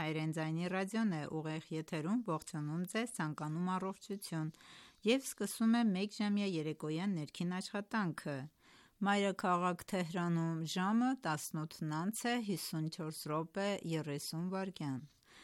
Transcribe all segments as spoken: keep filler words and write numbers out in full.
հայերեն ձայնի ռադիոն է, ուղիղ եթերում, ողջունում ձեզ, ցանկանում առողջություն և սկսում է մեկժամյա երեկոյան ներքին աշխատանքը: Մայրաքաղաք Թեհրանում ժամը տասնութն անց է հիսունչորս րոպե երեսուն վայրկյան: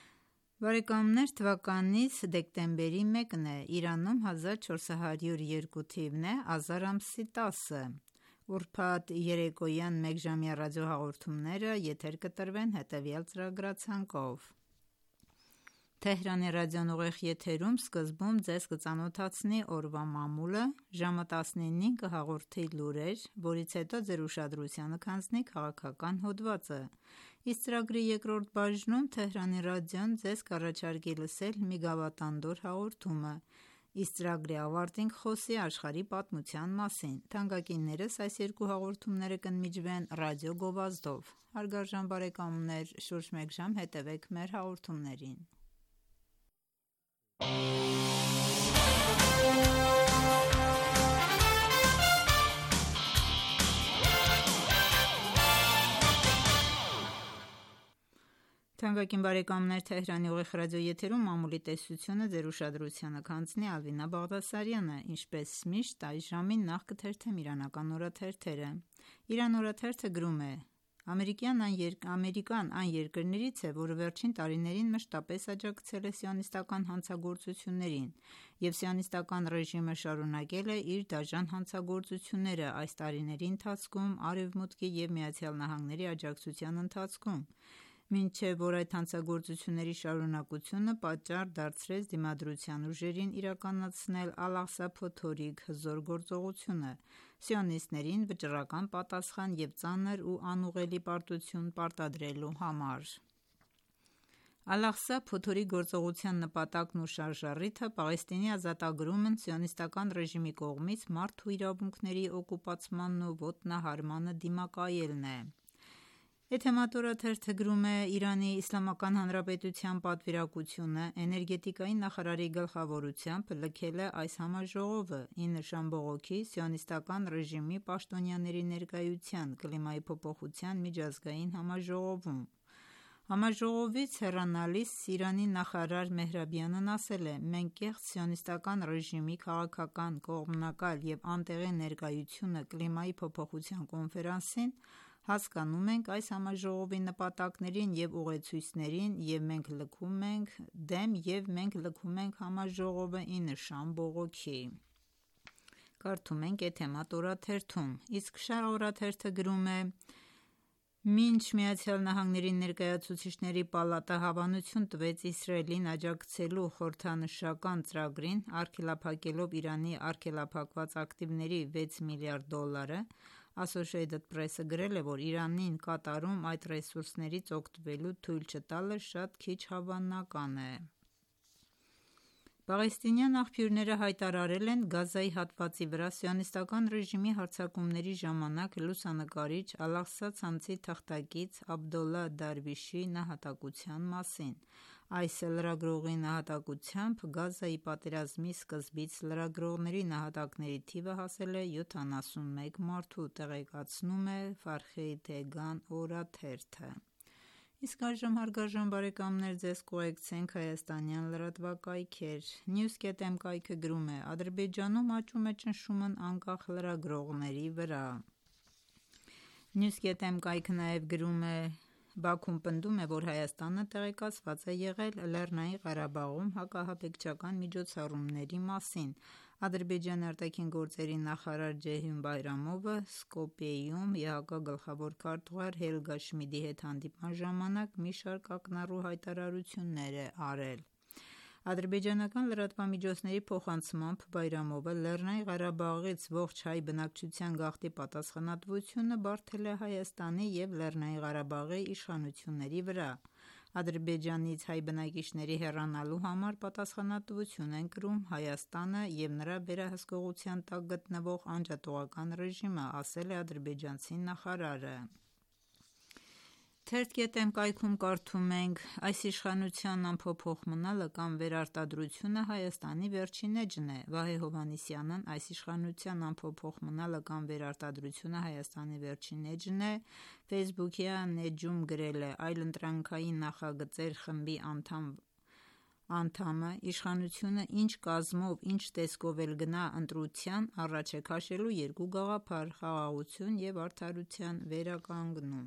Թվականից դեկտեմբերի մեկն է, Իրանում հազար չորս հարյուր երկու թիվն է, ազար ամսի տասը: Ուրբաթ երեկոյան մեկժամյա ռադիոհաղորդումները եթեր կտրվեն հետևյալ ծրագրացանկով: Թեհրանի ռադիոն ուղիղ եթերում սկզբում ձեզ կծանոթացնի օրվա մամուլը, ժամը տասնինին կհաղորդի լուրեր, որից հետո ձեր ուշադրությանը կհանձնի քաղաքական հոդվածը: Իսկ ծրագրի երկրորդ բաժնում Թեհրանի ռադիոն ձեզ կառաջարկի լսել մի գավաթանդոր հաղորդումը, իսկ ծրագրի ավարտին կխոսի աշխարհի պատմության մասին: Թանկագիններս այս երկու հաղորդումները կընդմիջվեն ռադիո գովազդով: Հարգարժան բարեկամներ շուրջ մեկ ժամ հետևեք մեր հաղորդումներին: Թեհրանի ուղիղ ռադիոեթերում մամուլի տեսությունը ձեր ուշադրությանը կհանձնի Ալվինա Բաղդասարյանը: Ինչպես միշտ այս ժամին նախ կթերթեմ իրանական օրաթերթերը: Իրան օրաթերթը գրում է. «Ամերիկան այն երկրներից է, որը վերջին տարիներին մշտապես աջակցել է սիոնիստական հանցագործություններին և սիոնիստական ռեժիմը շարունակել է իր դաժան հանցագործությունները այս տարիների ընթացքում Արևմուտքի և ԱՄՆ-ի աջակցության ընթացքում, մինչև որ այդ հանցագործությունների շարունակությունը պատճառ դարձրեց Դիմադրության ուժերին իրականացնել Ալ-Աղսա փոթորիկ հզոր գործողությունը՝ սիոնիստներին վճռական պատասխան և ծանր ու անուղղելի պարտություն պարտադրելու համար: Ալ-Աղսա փոթորիկ գործողության նպատակն ու շարժառիթը Պաղեստինի ազատագրումն սիոնիստական ռեժիմի կողմից մարդու իրավունքների օկուպացմանն ու ոտնահարմանը դիմակայելն է: Էթեմատ օրաթերթը գրում է. «Իրանի Իսլամական Հանրապետության պատվիրակությունը էներգետիկայի նախարարի գլխավորությամբ լքել է այս համաժողովը՝ ի նշան բողոքի սիոնիստական ռեժիմի պաշտոնյաների ներկայության կլիմայի փոփոխության միջազգային համաժողովում: Համաժողովից հեռանալիս Իրանի նախարար Մեհրաբյանն ասել է. «Մենք կեղծ սիոնիստական ռեժիմի քաղաքական, կողմնակալ և անտեղի ներկայությունը կլիմայի փոփոխության կոնֆերանսին հասկանում ենք այս համաժողովի նպատակներին և ուղեցույցներին և մենք լքում ենք դեմ և մենք լքում ենք համաժողովը ի նշան բողոքի»: Կարդում ենք Էթեմատ օրաթերթում: Իսկ Շարղ օրաթերթը գրում է. «Մինչ ԱՄՆ ներկայացուցիչների պալատը հավանություն տվեց Իսրայելին աջակցելու խորհրդանշական ծրագրին՝ արգելափակելով Իրանի արգելափակված ակտիվների վեց միլիարդ դոլարը, Associated Press-ը գրել է, որ Իրանին Կատարում այդ ռեսուրսներից օգտվելու թույլ չտալը շատ քիչ հավանական է: Պաղեստինյան աղբյուրները հայտարարել են Գազայի հատվածի վրա սիոնիստական ռեժիմի հարձակումների ժամանակ լուսանկարիչ Ալ-Աղսա ցանցի թղթակից Աբդոլլահ Դարվիշի նահատակության մասին: Այս լրագրողի նահատակությամբ Գազայի պատերազմի սկզբից լրագրողների նահատակների թիվը հասել է յոթանասունմեկ մարդու՝ տեղեկացնում է Ֆարխեյթեգան օրաթերթը: Իսկ այժմ ձեզ կուղեկցենք հայաստանյան լրատվակայքեր: News dot am կայքը գրում է. «Ադրբեջանում աճում է ճնշումն անկախ լրագրողների վրա»: News dot am կայքը նաև գրում է. «Բաքուն պնդում է, որ Հայաստանը տեղեկացված է եղել Լեռնային Ղարաբաղում հակահաբեկչական միջոցառումների մասին»: Ադրբեջանի արտաքին գործերի նախարար Ջեյհուն Բայրամովը Սկոպյեում ԵՀԿ գլխավոր քարտուղար Հելգա Շմիդի հետ հանդիպման ժամանակ մի շարք ակնառու հայտարարություններ է արել: Ադրբեջանական լրատվամիջոցների փոխանցմամբ Բայրամովը Լեռնային Ղարաբաղից ողջ հայ բնակչության գաղթի պատասխանատվությունը բարդել է Հայաստանի և Լեռնային Ղարաբաղի իշխանությունների վրա: Ադրբեջանից հայ բնակիչների հեռանալու համար պատասխանատվություն են կրում Հայաստանը և նրա վերահսկողության տակ գտնվող անջատողական ռեժիմը, ասել է ադրբեջանցի նախարարը: Թերթ.am կայքում կարդում ենք. այս իշխանության անփոփոխ մնալը կամ վերարտադրությունը Հայաստանի վերջին էջն է։ Վահե Հովհաննիսյանն այս իշխանության անփոփոխ մնալը կամ վերարտադրությունը Հայաստանի վերջին էջն է Facebook-յան էջում գրել է այլընտրանքային նախագծեր խմբի անդամ անդամը իշխանությունը ինչ կազմով, ինչ տեսքով էլ գնա ընտրության առաջ է քաշելու երկու գաղափար՝ խաղաղություն և արդարության վերականգնում։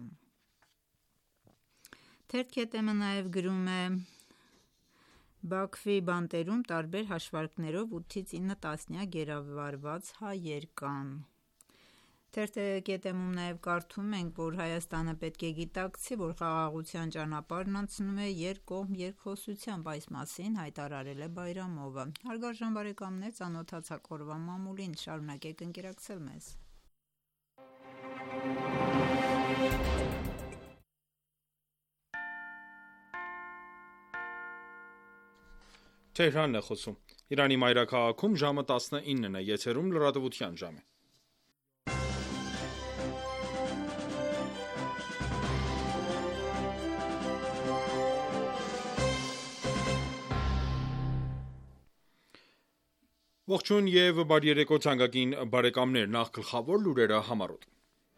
Թերթ.am-ը նաև գրում է. Բաքվի բանտերում տարբեր հաշվարկներով ութից ինը տասնյակ գերավարված հայեր կան։ Թերթ.am-ում նաև կարդում ենք, որ Հայաստանը պետք է գիտակցի, որ խաղաղության ճանապարհն անցնում է երկկողմ երկխոսությամբ, այս մասին հայտարարել է Բայրամովը։ Հարգարժան բարեկամներ, ծանոթացաք օրվա մամուլին, շարունակեք ընկերակցել մեզ։ Թեհրանն է խոսում։ Իրանի մայրաքաղաքում ժամը տասնինն է, եթերում լրատվության ժամ է։ Ողջույն և բարի երեկո թանկագին բարեկամներ, նախ գլխավոր լուրերը համառոտ։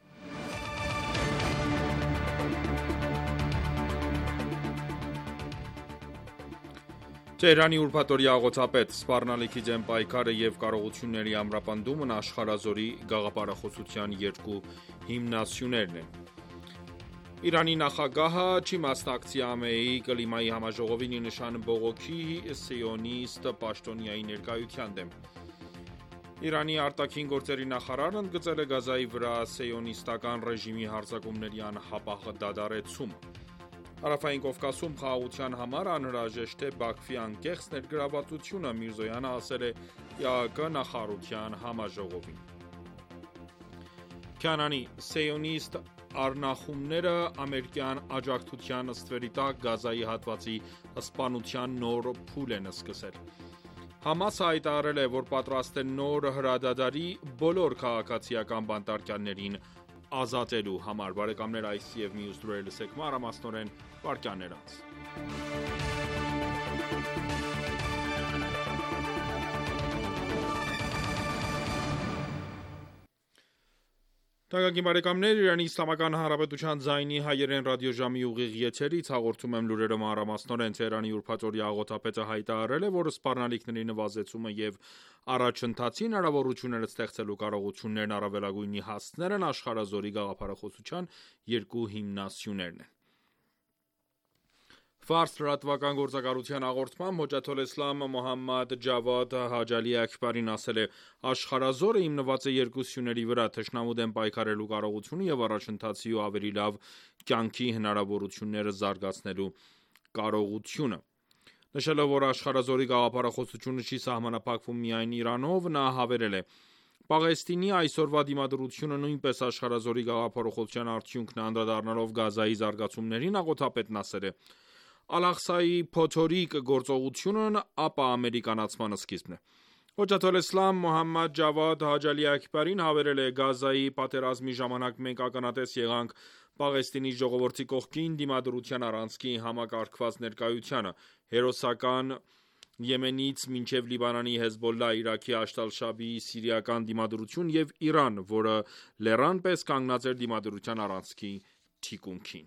Թեհրանի ուրբաթօրյա աղոթապետ. սպառնալիքի դեմ պայքարը և կարողությունների ամրապնդումն աշխարհազորի գաղափարախոսության երկու հիմնասյուներն են։ Իրանի նախագահը չի մասնակցի ԱՄԷ-ի կլիմայի համաժողովին ի նշան բողոքի սիոնիստ պաշտոնյայի ներկայության դեմ։ Իրանի արտաքին գործերի նախարարն ընդգծել է Գազայի վրա սիոնիստական ռեժիմի հարձակումների անհապաղ դադարեցումը։ Հարավային Կովկասում խաղաղության համար անհրաժեշտ է Բաքվի անկեղծ ներգրավվածությունը, Միրզոյանը ասել է ԵԱՀԿ նախարարության համաժողովին։ Քանանի սիոնիստ առնախումները ամերիկյան աջակցության ստվերի տակ Գազայի հատվածի սպանության նոր փուլ են սկսել։ Համասը հայտարարել է, որ պատրաստ է նոր հրադադարի բոլոր քաղաքացիական բանտարկյալներին ազատելու համար։ Բարեկամներ, այս և մյուս լուրերը լսեք մանրամասնորեն վայրկյաններ անց։ Թանկագին բարեկամներ, Իրանի Իսլամական Հանրապետության ձայնի հայերեն ռադիոժամի ուղիղ եթերից հաղորդում եմ լուրերը մանրամասնորեն։ Թեհրանի ուրբաթօրյա աղոթապետը հայտարարել է, որ սպառնալիքների նվազեցումը և առաջընթացի հնարավորություններ ստեղծելու կարողություններն առավելագույնի հասցնելն աշխարհազորի գաղափարախոսության երկու հիմնասյուներն են։ Ֆարս լրատվական գործակալության հաղորդմամբ Հոջաթոլ Էսլամ Մոհամմադ Ջավադ Հաջալի Աքբարին ասել է. աշխարհազորը հիմնված է երկու սյուների վրա՝ թշնամու դեմ պայքարելու կարողությունը և առաջընթացի ու ավելի լավ կյանքի հնարավորությունները զարգացնելու կարողությունը։ Նշելով, որ աշխարհազորի գաղափարախոսությունը չի սահմանափակվում միայն Իրանով, նա հավելել է. Պաղեստինի այսօրվա դիմադրությունը նույնպես աշխարհազորի գաղափարախոսության արդյունքն է։ Անդրադառնալով Գազայի զարգացումներին, աղոթապետն ասել է. Ալ-Աղսայի փոթորիկ գործողությունն ապա ամերիկանացման սկիզբն է։ Հոջաթոլ Էսլամ Մոհամմադ Ջավադ Հաջալի Աքբարին հավելել է. Գազայի պատերազմի ժամանակ մենք ականատես եղանք Պաղեստինի ժողովրդի կողքին դիմադրության առանցքի համակարգված ներկայությանը։ Հերոսական Եմենից մինչև Լիբանանի Հեզբոլլահ, Իրաքի Աշտ Ալ-Շաբիի սիրիական դիմադրություն և Իրան, որը լեռան պես կանգնած էր դիմադրության առանցքի թիկունքին։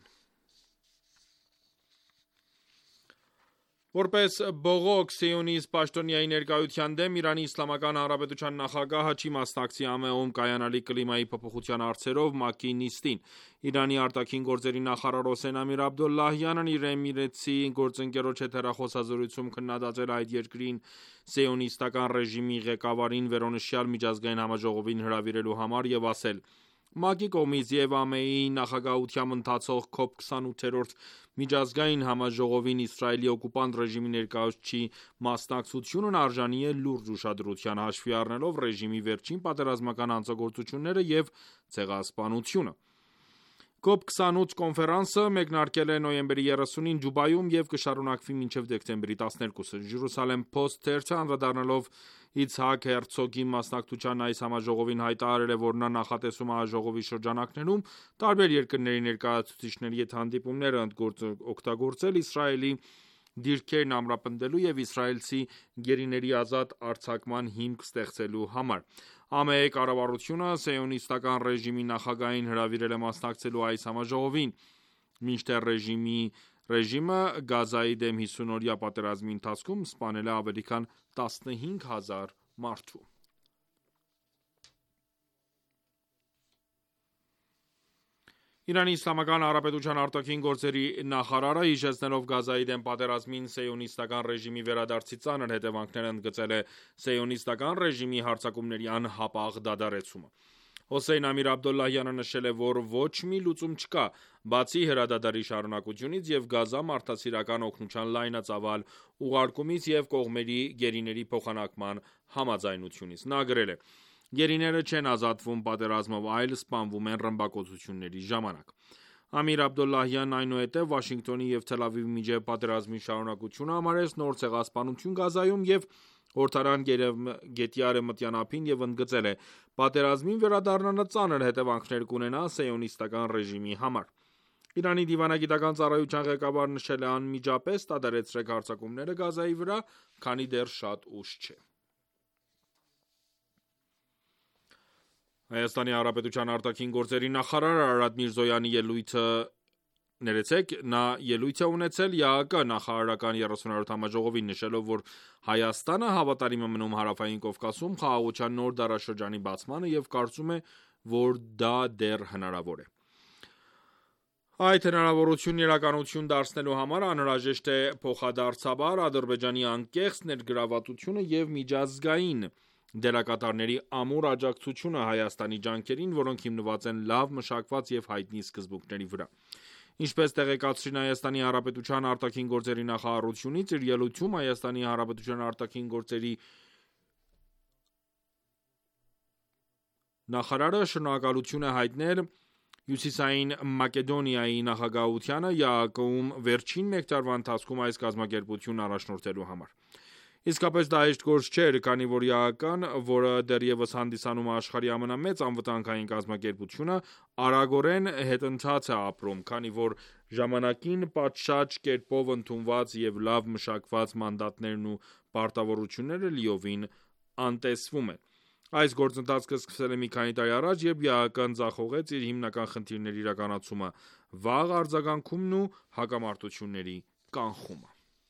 Որպես բողոք սիոնիստ պաշտոնյայի ներկայության դեմ, Իրանի Իսլամական Հանրապետության նախագահը չի մասնակցի ԱՄԷ-ում կայանալիք կլիմայի փոփոխության հարցերով ՄԱԿ-ի նիստին։ Իրանի արտաքին գործերի նախարար Հոսեյն Ամիր Աբդոլլահյանն իր էմիրացի գործընկերոջ հետ հեռախոսազրույցում քննադատել այդ երկրին սիոնիստական ռեժիմի ղեկավարին վերոնշյալ միջազգային համաժողովին հրավիրելու համար և ասել. ՄԱԿ-ի կողմից և ԱՄԷ-ի նախագահությամբ ընթացող քոփ քսանութերորդ միջազգային համաժողովին Իսրայելի օկուպանտ ռեժիմի ներկայացուցչի մասնակցությունն արժանի է լուրջ ուշադրության՝ հաշվի առնելով ռեժիմի վերջին պատերազմական հանցագործությունները և ցեղասպանությունը։ կոպ քսանութ կոնֆերանսը մեկնարկել է նոյեմբերի երեսունին Դուբայում և կշարունակվի մինչև դեկտեմբերի տասներկուսը։ Jerusalem Post թերթը անդրադառնալով Իցհակ Հերցոգի մասնակցության այս համաժողովին հայտարարել է, որ նա նախատեսում էաժողովի շրջանակներում տարբեր երկրների ներկայացուցիչների հետ հանդիպումները օգտագործել Իսրայելի դիրքերն ամրապնդելու և իսրայելցի գերիների ազատ արձակման հիմք ստեղծելու համար։ ԱՄԷ կառավարությունը սիոնիստական ռեժիմի նախագահին հրավիրել է մասնակցելու այս համաժողովին, մինչդեռ ռեժիմի ռեժիմը Գազայի դեմ հիսուն-օրյա պատերազմի ընթացքում սպանել է ավելի քան տասնհինգ հազար մարդու։ Իրանի Իսլամական Հանրապետության արտաքին գործերի նախարարը, հիշեցնելով Գազայի դեմ պատերազմին սիոնիստական ռեժիմի վերադարձի ծանր հետևանքները, ընդգծել է սիոնիստական ռեժիմի հարձակումների անհապաղ դադարեցումը։ Հոսեյն Ամիր Աբդոլլահյանը նշել է, որ ոչ մի լուծում չկա, բացի հրադադարի շարունակությունից և Գազա մարդասիրական օգնության լայնածավալ ուղարկումից և կողմերի գերիների փոխանակման համաձայնությունից։ Նա գրել է. «Գերիները չեն ազատվում պատերազմով, այլ սպանվում են ռմբակոծությունների ժամանակ»։ Ամիր Աբդոլլահյանն այնուհետև Վաշինգտոնի և Թել Ավիվի միջև պատերազմի շարունակությունը համարեց նոր ցեղասպանություն Գազայում և հորդորան գետի արևմտյան ափին և ընդգծել է. «Պատերազմին վերադառնալը ծանր հետևանքներ կունենա սիոնիստական ռեժիմի համար»։ Իրանի դիվանագիտական ծառայության ղեկավարը նշել է. «Անմիջապես դադարեցրեք հարձակումները Գազայի վրա, քանի դեռ շատ ուշ չէ»։ Հայաստանի Հանրապետության արտաքին գործերի նախարար Արարատ Միրզոյանի ելույթը Նա ելույթ է ունեցել ԵԱՀԿ նախարարական երեսունորդ համաժողովին, նշելով, որ Հայաստանը հավատարիմ է մնում Հարավային Կովկասում խաղաղության նոր դարաշրջանի բացմանը և կարծում է, որ դա դեռ հնարավոր է։ Այդ հնարավորությունն իրականություն դարձնելու համար անհրաժեշտ է փոխադարձաբար Ադրբեջանի անկեղծ ներգրավվածությունը և միջազգային դերակատարների ամուր աջակցությունը Հայաստանի ջանքերին, որոնք հիմնված են լավ մշակված և հայտնի սկզբունքների վրա։ Ինչպես տեղեկացրին Հայաստանի Հանրապետության արտաքին գործերի նախարարությունից, իր ելույթում Հայաստանի Հանրապետության արտաքին գործերի նախարարը շնորհակալություն է հայտնել Հյուսիսային Մակեդոնիայի նախագահությանը ԵԱՀԿ-ում վերջին մեկ տարվա ընթացքում այս կազմակերպությունն առաջնորդելու համար։ Իսկապես դա հեշտ գործ չէր, քանի որ ԵԱՀԿ-ն, որը դեռևս հանդիսանում է աշխարհի ամենամեծ անվտանգային կազմակերպությունը, արագորեն հետընթաց է ապրում, քանի որ ժամանակին պատշաճ կերպով ընդունված և լավ մշակված մանդատներն ու պարտավորությունները լիովին անտեսվում են։ Այս գործընթացը սկսվել է մի քանի տարի առաջ, երբ ԵԱՀԿ-ն ձախողեց իր հիմնական խնդիրների իրականացումը՝ վաղ արձագանքումն ու հակամարտությունների կանխումը։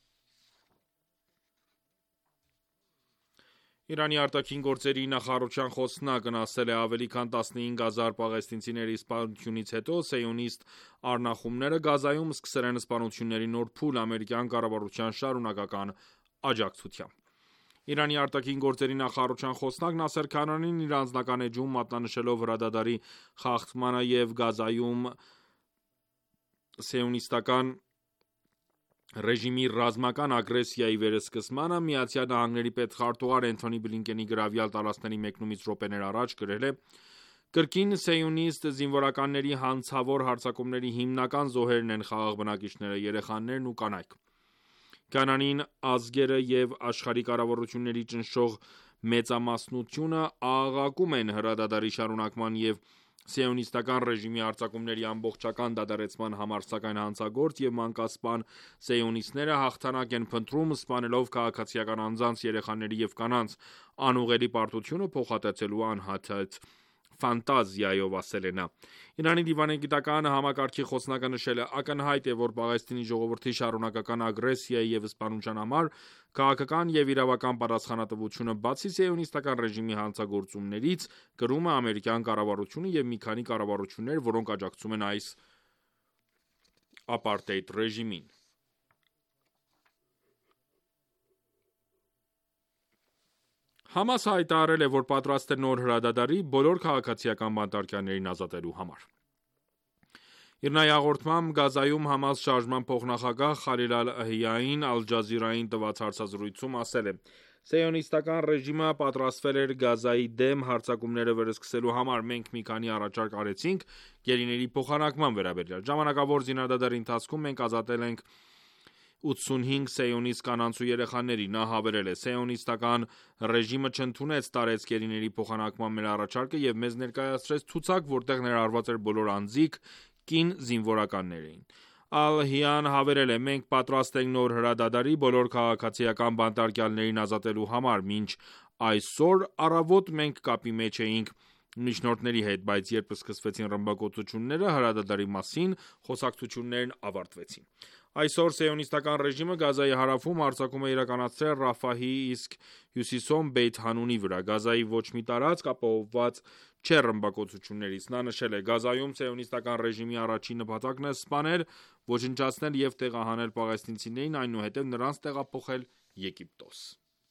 Իրանի արտաքին գործերի նախարարության խոսնակն ասել է. «Ավելի քան տասնհինգ հազար պաղեստինցիների սպանությունից հետո սիոնիստ առնախումները Գազայում սկսել են սպանությունների նոր փուլ ամերիկյան կառավարության շարունակական աջակցությամբ»։ Իրանի արտաքին գործերի նախարարության խոսնակ Նասեր Քանանին իր անձնական էջում, մատնանշելով հրադադարի խախտմանը և Գազայում սիոնիստական ռեժիմի ռազմական ագրեսիայի վերսկսմանը, ԱՄՆ պետքարտուղար Էնթոնի Բլինկենի գրավյալ տարածքների մեկնումից րոպեներ առաջ գրել է. «Կրկին սիոնիստ զինվորականների հանցավոր հարձակումների հիմնական զոհերն են խաղաղ բնակիչները, երեխաներն ու կանայք»։ Քանանին ազգերը և աշխարհի կառավարությունների ճնշող մեծամասնությունը աղաղակում են հրադադարի շարունակման և սիոնիստական ռեժիմի հարձակումների ամբողջական դադարեցման համար, սակայն հանցագործ և մանկասպան սիոնիստները հաղթանակ են փնտրում՝ սպանելով քաղաքացիական անձանց, երեխաների և կանանց, անուղեղի պարտությունը փոխհատեցելու անհեթեթ ֆանտազիայով, ասել է նա։ Իրանի դիվանագիտական համակարգի խոսնակը նշել է. «Ակնհայտ է, որ Պաղեստինի ժողովրդի շարունակական ագրեսիայի և սպանության համար քաղաքական և իրավական պատասխանատվությունը, բացի սիոնիստական ռեժիմի հանցագործություններից, կրում է ամերիկյան կառավարությունը և մի քանի կառավարություններ, որոնք աջակցում են այս ապարտեիդ ռեժիմին»։ Համասը հայտարարել է, որ պատրաստ է նոր հրադադարի բոլոր քաղաքացիական բանտարկյալներին ազատելու համար։ Իր հաղորդմամբ Գազայում ՀԱՄԱՍ շարժման փոխնախագահ Խալիլ Ալ-Այհիային Ալ Ջազիրային տված հարցազրույցում ասել է. Սիոնիստական ռեժիմը պատրաստվել էր Գազայի դեմ հարձակումները վերսկսելու համար: Մենք մի քանի առաջարկ արեցինք գերիների փոխանակման վերաբերյալ: Ժամանակավոր զինադադարի ընթացքում մենք ազատել ենք ութսունհինգ սիոնիստ կանանց ու երեխաների: Նա հավելել է. «Սիոնիստական ռեժիմը չընդունեց տարեց գերիների փոխանակման մեր առաջարկը և մեզ ներկայացրեց ցուցակ, որտեղ ներառված էր բոլոր անձիկ, կին զինվորականներ էին»: Ալ-Հիան հավելել է. «Մենք պատրաստ ենք նոր հրադադարի բոլոր քաղաքացիական բանտարկյալներին ազատելու համար: Մինչ այսօր առավոտ մենք կապի մեջ էինք միջնորդների հետ, բայց երբ սկսվեցին ռմբակոծությունները հրադադարի մասին խոսակցություններն ավարտվեցին»: Այսօր Սիոնիստական ռեժիմը Գազայի հարավում հարձակում է իրականացրել Ռաֆահի, իսկ հյուսիսում Բեյթ Հանունի վրա: Գազայի ոչ մի տարածք ապահովված չէ ռմբակոծություններից: Նա նշել է. «Գազայում Սիոնիստական ռեժիմի առաջին նպատակն է սպանել, ոչնչացնել և տեղահանել պաղեստինցիներին, այնուհետև նրանց տեղափոխել Եգիպտոս»: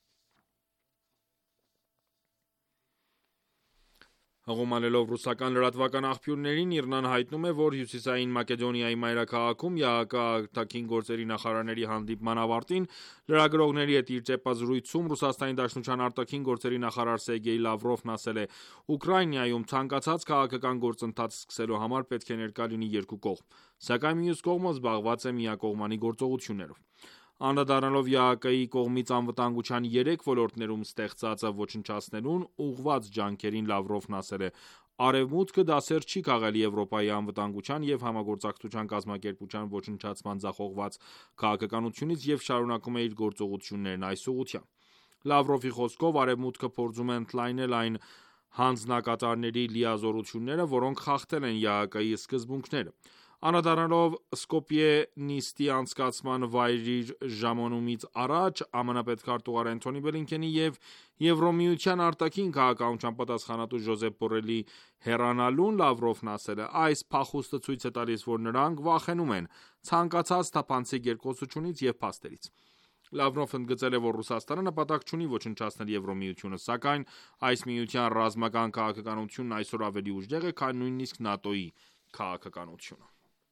Հղում ռուսական լրատվական աղբյուրներին, ԻՌՆ-ն հայտնում է, որ Հյուսիսային Մակեդոնիայի մայրաքաղաքում ՀԱԿ-ԱԳ գործերի հանդիպման ավարտին լրագրողների հետ իր ճեպազրույցում ՌԴ արտաքին գործերի նախարար Սերգեյ Լավրովն ասել է. «Ուկրաինայում ցանկացած քաղաքական գործընթաց սկսելու համար պետք է ներկա լինի երկու կողմ, սակայն մյուս կողմը զբաղված է միակողմանի գործողություններով»: Անդրադառնալով ԵԱՀԿ-ի կողմից անվտանգության երեք ոլորտներում ստեղծածը ոչնչացնելուն ուղղված ջանքերին Լավրովն ասել է. «Արևմուտքը դասեր չի քաղել Եվրոպայի անվտանգության և համագործակցության կազմակերպության ոչնչացման ձախողված քաղաքականությունից և շարունակում է իր գործողություններն այս ուղղությամբ»: Լավրովի խոսքով, Արևմուտքը փորձում է ընդլայնել այն հանձնակատարների լիազորությունները, որոնք խախտել են ԵԱՀԿ-ի սկզբունքները: Անդրադառնալով Սկոպյե նիստի անցկացման վայրիչ ժամանումից առաջ ԱՄՆ պետքարտուղար Էնթոնի Բլինքենի և Եվրամիության արտաքին քաղաքականության պատասխանատու Ջոզեփ Բորելի հեռանալուն Լավրովն ասել է. «Այս փախուստը ցույց է տալիս, որ նրանք վախենում են ցանկացած թափանցիկ երկխոսությունից և փաստերից»: Լավրովն ընդգծել է, որ Ռուսաստանը նպատակ չունի ոչնչացնել Եվրամիությունը, սակայն այս միության ռազմական քաղաքականությունն այսօր ավելի ուժեղ է, քան նույնիսկ ՆԱՏՕ-ի քաղաքականությունը: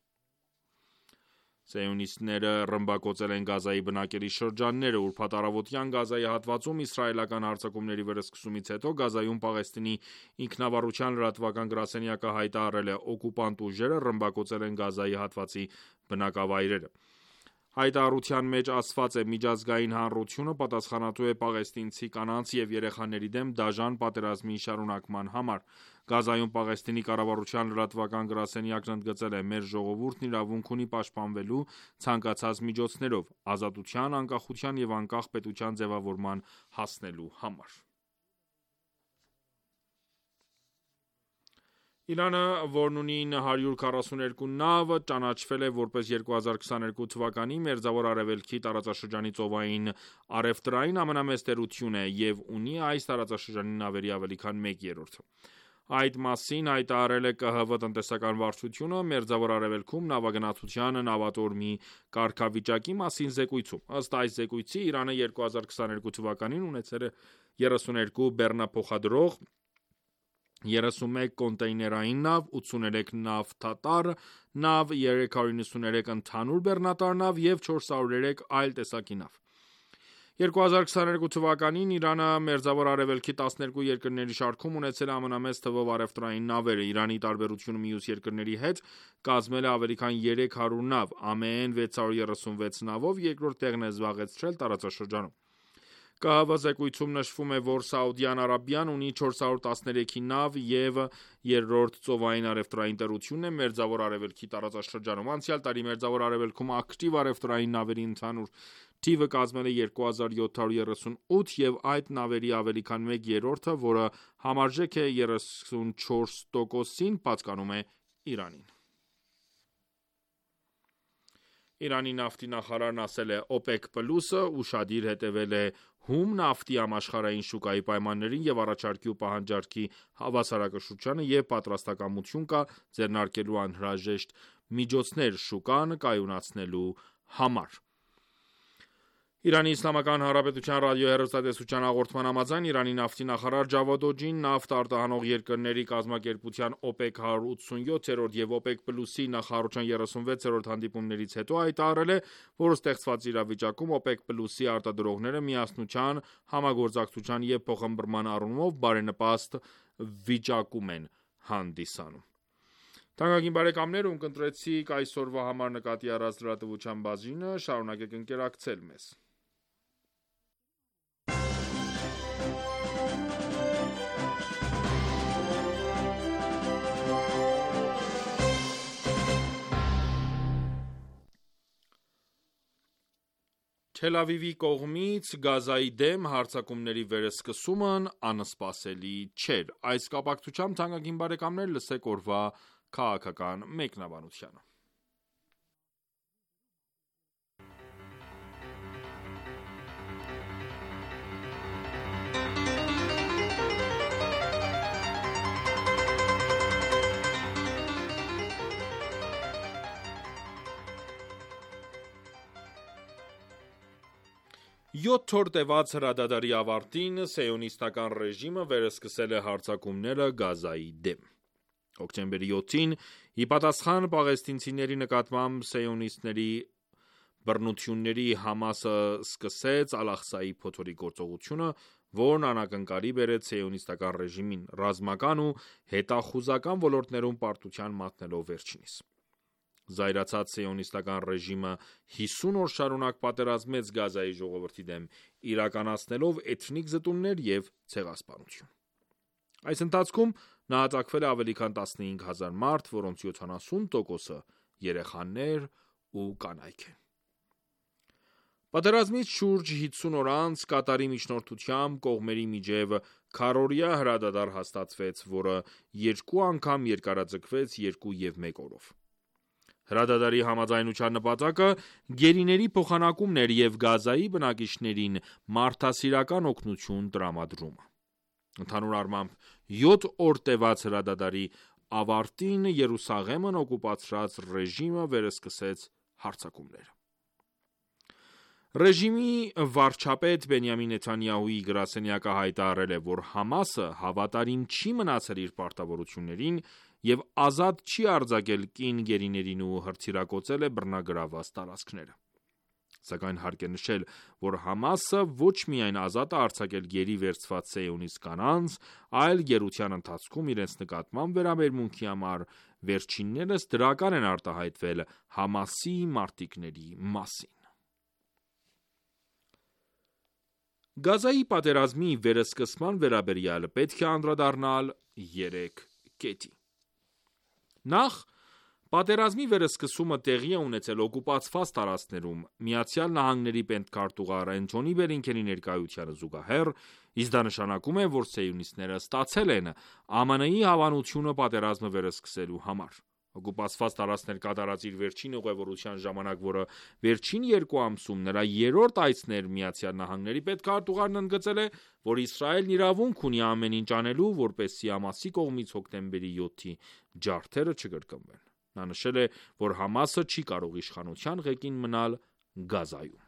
Սիոնիստները ռմբակոծել են Գազայի բնակելի շրջանները: Ուրբաթ առավոտյան Գազայի հատվածում իսրայելական հարձակումների վերսկսումից հետո Գազայում Պաղեստինի ինքնավարության լրատվական գրասենյակը հայտարարել է. «Օկուպանտ ուժերը ռմբակոծել են Գազայի հատվածի բնակավայրերը»: Հայտարարության մեջ ասված է. «Միջազգային հանրությունը պատասխանատու է պաղեստինցի կանանց և երեխաների դեմ դաժան պատերազմի շարունակման համար»: Գազայում Պաղեստինի կառավարության լրատվական գրասենյակն ընդգծել է. «Մեր ժողովուրդն իրավունք ունի պաշտպանվելու ցանկացած միջոցներով, ազատության, անկախության և անկախ պետության ձևավորման հասնելու համար»: Իրանը, որն ունի նույն հարյուր քառասուներկու նավ, ճանաչվել է որպես երկու հազար քսաներկու թվականի Մերձավոր Արևելքի տարածաշրջանի ծովային առևտրային ամենամեծ տերությունն է և ունի այս տարածաշրջանի նավերի ավելի քան մեկ երրորդը: Այդ մասին հայտարարել է ԿՀՎ տնտեսական վարչությունը Մերձավոր Արևելքում նավագնացության նավատորմի կարգավիճակի մասին զեկույցում: Ըստ այս զեկույցի, Իրանը երկու հազար քսաներկու թվականին ունեցել է երեսուներկու բեռնափոխադրող, երեսունմեկ կոնտեյներային նավ, ութսուներեք նավթատար նավ, երեք հարյուր նվսաներեք ընդհանուր բեռնատար նավ և չորս հարյուր երեք այլ տեսակի նավ: երկու հազար քսաներկու թվականին Իրանը Մերձավոր Արևելքի տասներկու երկրների շարքում ունեցել է ամենամեծ թվով առևտրային նավերը: Իրանի, ի տարբերություն մյուս երկրների հետ, կազմել է ավելի քան երեք հարյուր նավ, ամեն վեց հարյուր երեսունվեց նավով երկրորդ տեղն է զբաղեցրել տարածաշրջանում: ԿՀՎ զեկույցում նշվում է, որ Սաուդյան Արաբիան ունի չորս հարյուր տասներեքի նավ և երրորդ ծովային առևտրային տերությունն է Մերձավոր Արևելքի տարածաշրջանում: Անցյալ տարի Մերձավոր Արևելքում ակտիվ առևտրային նավերի ընդհանուր թիվը կազմել է երկու հազար յոթ հարյուր երեսունութ և այդ նավերի ավելի քան մեկ երրորդը, որը համարժեք է երեսունչորս տոկոսին, պատկանում է Իրանին: Իրանի նավթի նախարարն ասել է. «ՕՊԵԿ+-ը ուշադիր հետևել է հում նավթի համաշխարհային շուկայի պայմաններին և առաջարկի ու պահանջարկի հավասարակշռությանը և պատրաստակամություն կա ձեռնարկելու անհրաժեշտ միջոցներ շուկան կայունացնելու համար»: Իրանի Իսլամական Հանրապետության ռադիոհեռուստատեսության հաղորդման համաձայն Իրանի նավթի նախարար Ջավադ Օջին նավթ արտահանող երկրների կազմակերպության օպեկ հարյուր ութսունյոթերորդ և օպեկ պլյուսի նախարարության երեսունվեցերորդ հանդիպումներից հետո հայտարարել է, որ ստեղծված իրավիճակում օպեկ պլյուսի արտադրողները միասնության, համագործակցության և փոխըմբռնման առումով բարենպաստ վիճակում են հանդիսանում։ Թանկագին բարեկամներ, ում կընտրեցիք այսօրվա համար նկատի առած լրատվության բաժինը, շարունակեք ընկերակցել մեզ։ Թել Ավիվի կողմից Գազայի դեմ հարձակումների վերսկսումն անսպասելի չէր։ Այս կապակցությամբ թանկագին բարեկամներ, լսեք օրվա քաղաքական մեկնաբանությունը։ Յոթ օր տևած հրադադարի ավարտին սիոնիստական ռեժիմը վերսկսել է հարձակումները Գազայի դեմ։ Հոկտեմբերի յոթին, ի պատասխան պաղեստինցիների նկատմամբ սիոնիստների բռնությունների, ՀԱՄԱՍ-ը սկսեց Ալ-Աղսայի փոթորիկ գործողությունը, որն անակնկալի բերեց սիոնիստական ռեժիմին, ռազմական ու հետախուզական ոլորտներում պարտության մատնելով վերջինիս։ Զայրացած սիոնիստական ռեժիմը հիսուն օր շարունակ պատերազմեց Գազայի ժողովրդի դեմ, իրականացնելով էթնիկ զտումներ և ցեղասպանություն։ Այս ընթացքում նահատակվել է ավելի քան տասնհինգ հազար մարդ, որոնց յոթանասուն տոկոսը երեխաներ ու կանայք են։ Պատերազմից շուրջ հիսուն օր անց Կատարի միջնորդությամբ կողմերի միջև քառօրյա հրադադար հաստատվեց, որը երկու անգամ երկարաձգվեց երկու և մեկ օրով։ Հրադադարի համաձայնության նպատակը գերիների փոխանակումն էր և Գազայի բնակիչներին մարդասիրական օգնություն տրամադրումը։ Ընդհանուր առմամբ, յոթ օր տևած հրադադարի ավարտին Երուսաղեմն օկուպացրած ռեժիմը վերսկսեց հարձակումները։ Ռեժիմի վարչապետ Բենյամին Նեթանյահուի գրասենյակը հայտարարել է, որ ՀԱՄԱՍ-ը հավատարիմ չի մնացել իր պարտավորություններին և ազատ չի արձակել կին գերիներին ու հռչիրակոծել է բռնագրավված տարածքները։ Սակայն հարկ է նշել, որ ՀԱՄԱՍ-ը ոչ միայն ազատ է արձակել գերի վերցված սիոնիստ կանանց, այլ գերության ընթացքում իրենց նկատմամբ վերաբերմունքի համար վերջիններս դրական են արտահայտվել ՀԱՄԱՍ-ի մարտիկների մասին։ Գազայի պատերազմի վերսկսման վերաբերյալ պետք է անդրադառնալ երեք կետի։ Նախ, պատերազմի վերսկսումը տեղի է ունեցել օկուպացված տարածքներում ԱՄՆ-ի պետքարտուղար Էնթոնի Բլինքենի ներկայությանը զուգահեռ, իսկ դա նշանակում է, որ սիոնիստները ստացել են ԱՄՆ-ի հավանությունը պատերազմը վերսկսելու համար։ Օկուպացված տարածքներ կատարած իր վերջին ուղևորության ժամանակ, որը վերջին երկու ամսում նրա երրորդ այցն էր ԱՄՆ-ի պետքարտուղարն ընդգծել է, որ Իսրայելն իրավունք ունի ամեն ինչ անելու, որպեսզի ՀԱՄԱՍ-ի կողմից հոկտեմբերի յոթի ջարդերը չկրկնվեն։ Նա նշել է, որ ՀԱՄԱՍ-ը չի կարող իշխանության ղեկին մնալ Գազայում։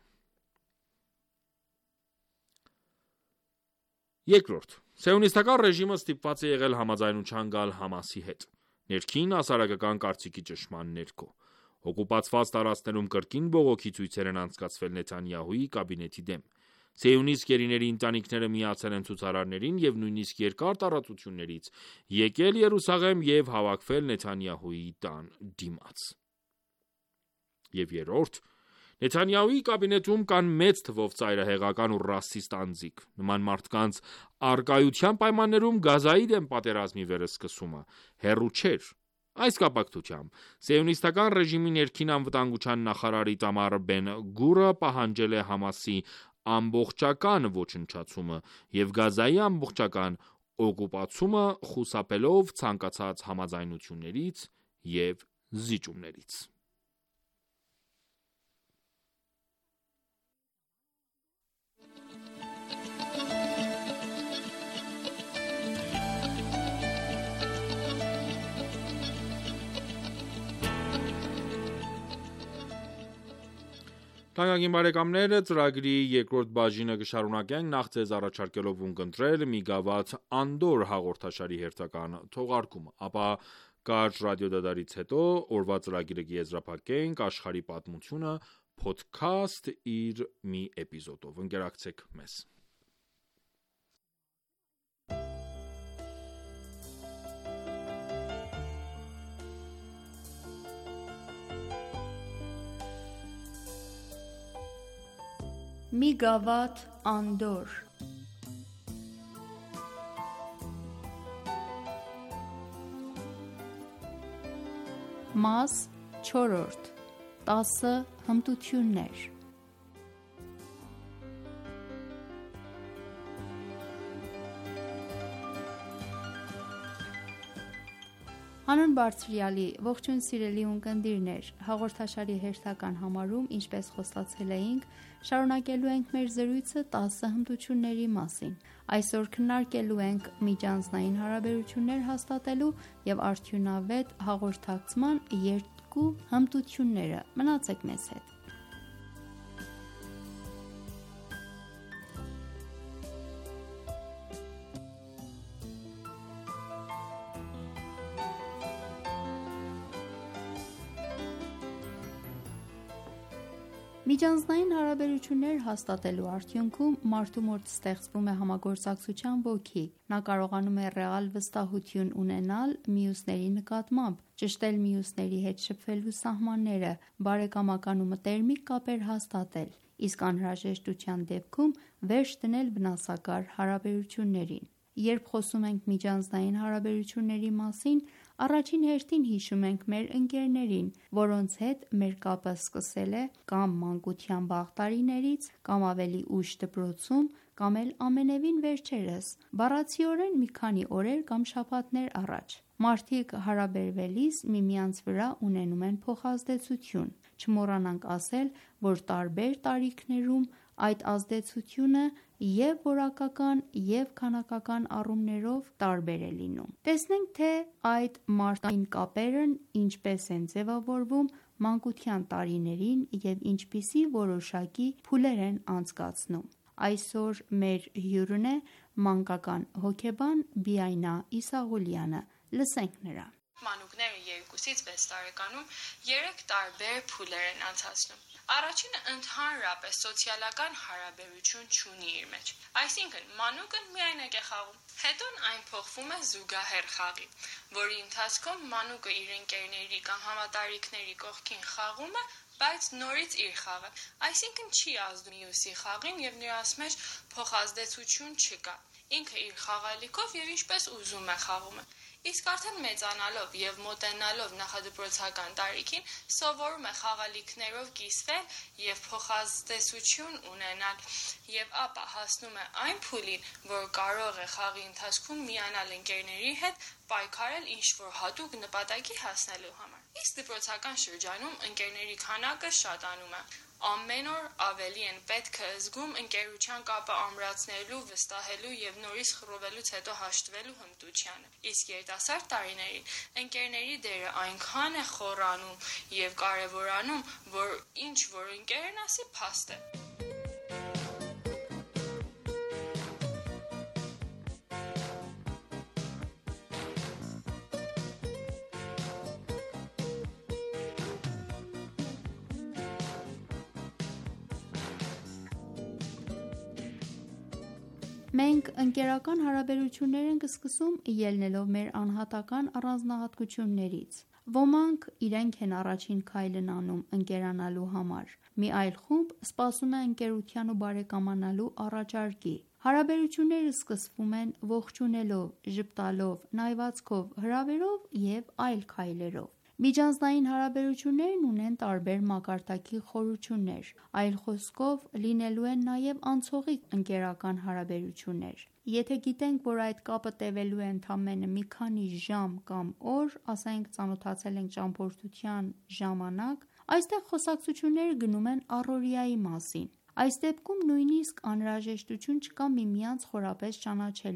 Երկրորդ, սիոնիստական ռեժիմը ստիպված է եղել համաձայնության գալ ՀԱՄԱՍ-ի հետ, ներքին հասարակական կարծիքի ճնշման ներքո։ Օկուպացված տարածքներում կրկին բողոքի ցույցեր են անցկացվել Նեթանյահուի կաբինետի դեմ։ Սիոնիստ գերիների ընտանիքները միացել են ցուցարարներին և նույնիսկ երկար տարածություններից եկել Երուսաղեմ և հավաքվել Նեթանյահուի տան դիմաց։ Եվ երրորդ, Նեթանյահուի կաբինետում կան մեծ թվով ծայրահեղական ու ռասիստ անձինք։ Նման մարդկանց առկայության պայմաններում Գազայի դեմ պատերազմի վերսկսումը հեռու չէր։ Այս կապակցությամբ սիոնիստական ռեժիմի ներքին անվտանգության նախարար Իտամար Բեն-Գուրը պահանջել է ՀԱՄԱՍ-ի ամբողջական ոչնչացումը և Գազայի ամբողջական օկուպացումը, խուսափելով ցանկացած համաձայնություններից և զիջումներից։ Թանկագին բարեկամներ, ծրագրի երկրորդ բաժինը կշարունակենք նախ ձեզ առաջարկելով ունկնդրել մի գավաթ Անդոր հաղորդաշարի հերթական թողարկումը, ապա կարճ ռադիոդադարից հետո օրվա ծրագիրը կեզրափակենք աշխարհի պատմությունը փոդքասթ իր մի էպիզոդով։ Ընկերակցեք մեզ։ Մի գավաթ Անդոր։ Մաս չորրորդ. տասը հմտություններ։ Հանուն բարձրյալի, ողջույն սիրելի ունկնդիրներ, հաղորդաշարի հերթական համարում, ինչպես խոստացել էինք, շարունակելու ենք մեր զրույցը տասը հմտությունների մասին։ Այսօր քննարկելու ենք միջանձնային հարաբերություններ հաստատելու և արդյունավետ հաղորդակցման երկու հմտությունները։ Մնացեք մեզ հետ։ Միջանձնային հարաբերություններ հաստատելու արդյունքում մարդու մոտ ստեղծվում է համագործակցության ոգի։ Նա կարողանում է ռեալ վստահություն ունենալ մյուսների նկատմամբ, ճշտել մյուսների հետ շփվելու սահմանները, բարեկամական ու մտերմիկ կապեր հաստատել, իսկ անհրաժեշտության դեպքում վերջ դնել վնասակար հարաբերություններին։ Երբ խոսում ենք միջանձնային հարաբերությունների մասին, առաջին հերթին հիշում ենք մեր ընկերներին, որոնց հետ մեր կապը սկսել է կամ մանկության վաղ տարիներից, կամ ավելի ուշ դպրոցում, կամ էլ ամենևին վերջերս, բառացիորեն մի քանի օրեր կամ շաբաթներ առաջ։ Մարդիկ հարաբերվելիս միմյանց վրա ունենում են փոխազդեցություն։ Չմոռանանք ասել, որ տարբեր տարիքներում այդ ազդեցությունը և որակական և քանակական առումներով տարբեր է լինում։ Տեսնենք, թե այդ մարդկային կապերն ինչպես են ձևավորվում մանկության տարիներին և ինչպիսի որոշակի փուլեր են անցկացնում։ Այսօր մեր հյուրն է մանկական հոգեբան Բիայնա Իսաղոլյանը։ Լսենք նրան։ Մանուկները երկուսից վեց տարեկանում երեք տարբեր փուլեր են անցածնում։ Առաջինը ընդհանրապես սոցիալական հարաբերություն չունի իր մեջ։ Այսինքն մանուկը միայնակ է խաղում։ Հետո այն փոխվում է զուգահեռ խաղի, որի ընթացքում մանուկը իր ընկերների կամ համատարիքների կողքին խաղում է, բայց նորից իր խաղը։ Այսինքն չի ազդում մյուսի խաղին և նրանց մեջ փոխազդեցություն չկա։ Ինքը իր խաղալիքով և ինչպես ուզում է խաղում է։ Իսկ արդեն մեծանալով և մոտենալով նախադպրոցական տարիքին սովորում է խաղալիքներով կիսվել և փոխազդեցություն ունենալ, և ապա հասնում է այն փուլին, որ կարող է խաղի ընթացքում միանալ ընկերների հետ, պայքարել ինչ-որ հատուկ նպատակի հասնելու համար։ Իսկ դպրոցական շրջանում ընկերների քանակը շատանում է։ Ամեն օր ավելի են պետք է զգում ընկերության կապը ամրացնելու, վստահելու և նորից խռովելուց հետո հաշտվելու հմտությանը։ Իսկ երիտասարդ տարիներին ընկերների դերը այնքան է խորանում և կարևորանում, որ ինչ որ ընկերն ասի, փաստ է։ Մենք ընկերական հարաբերություններ ենք սկսում ելնելով մեր անհատական առանձնահատկություններից։ Ոմանք իրենք են առաջին քայլն անում ընկերանալու համար։ Մի այլ խումբ սպասում է ընկերության ու բարեկամանալու առաջարկի։ Հարաբերությունները սկսվում են ողջունելով, ժպտալով, նայվածքով, հրավերով և այլ քայլերով։ Միջանձնային հարաբերություններն ունեն տարբեր մակարդակի խորություններ, այլ խոսքով լինելու են նաև անցողիկ ընկերական հարաբերություններ։ Եթե գիտենք, որ այդ կապը տևելու է ընդամենը մի քանի ժամ կամ օր, ասենք ծանոթացել ենք ճամփորդության ժամանակ, այստեղ խոսակցությունները գնում են առօրյայի մասին։ Այս դեպքում նույնիսկ անհրաժեշտություն չկա միմյանց խորապես ճանաչելու։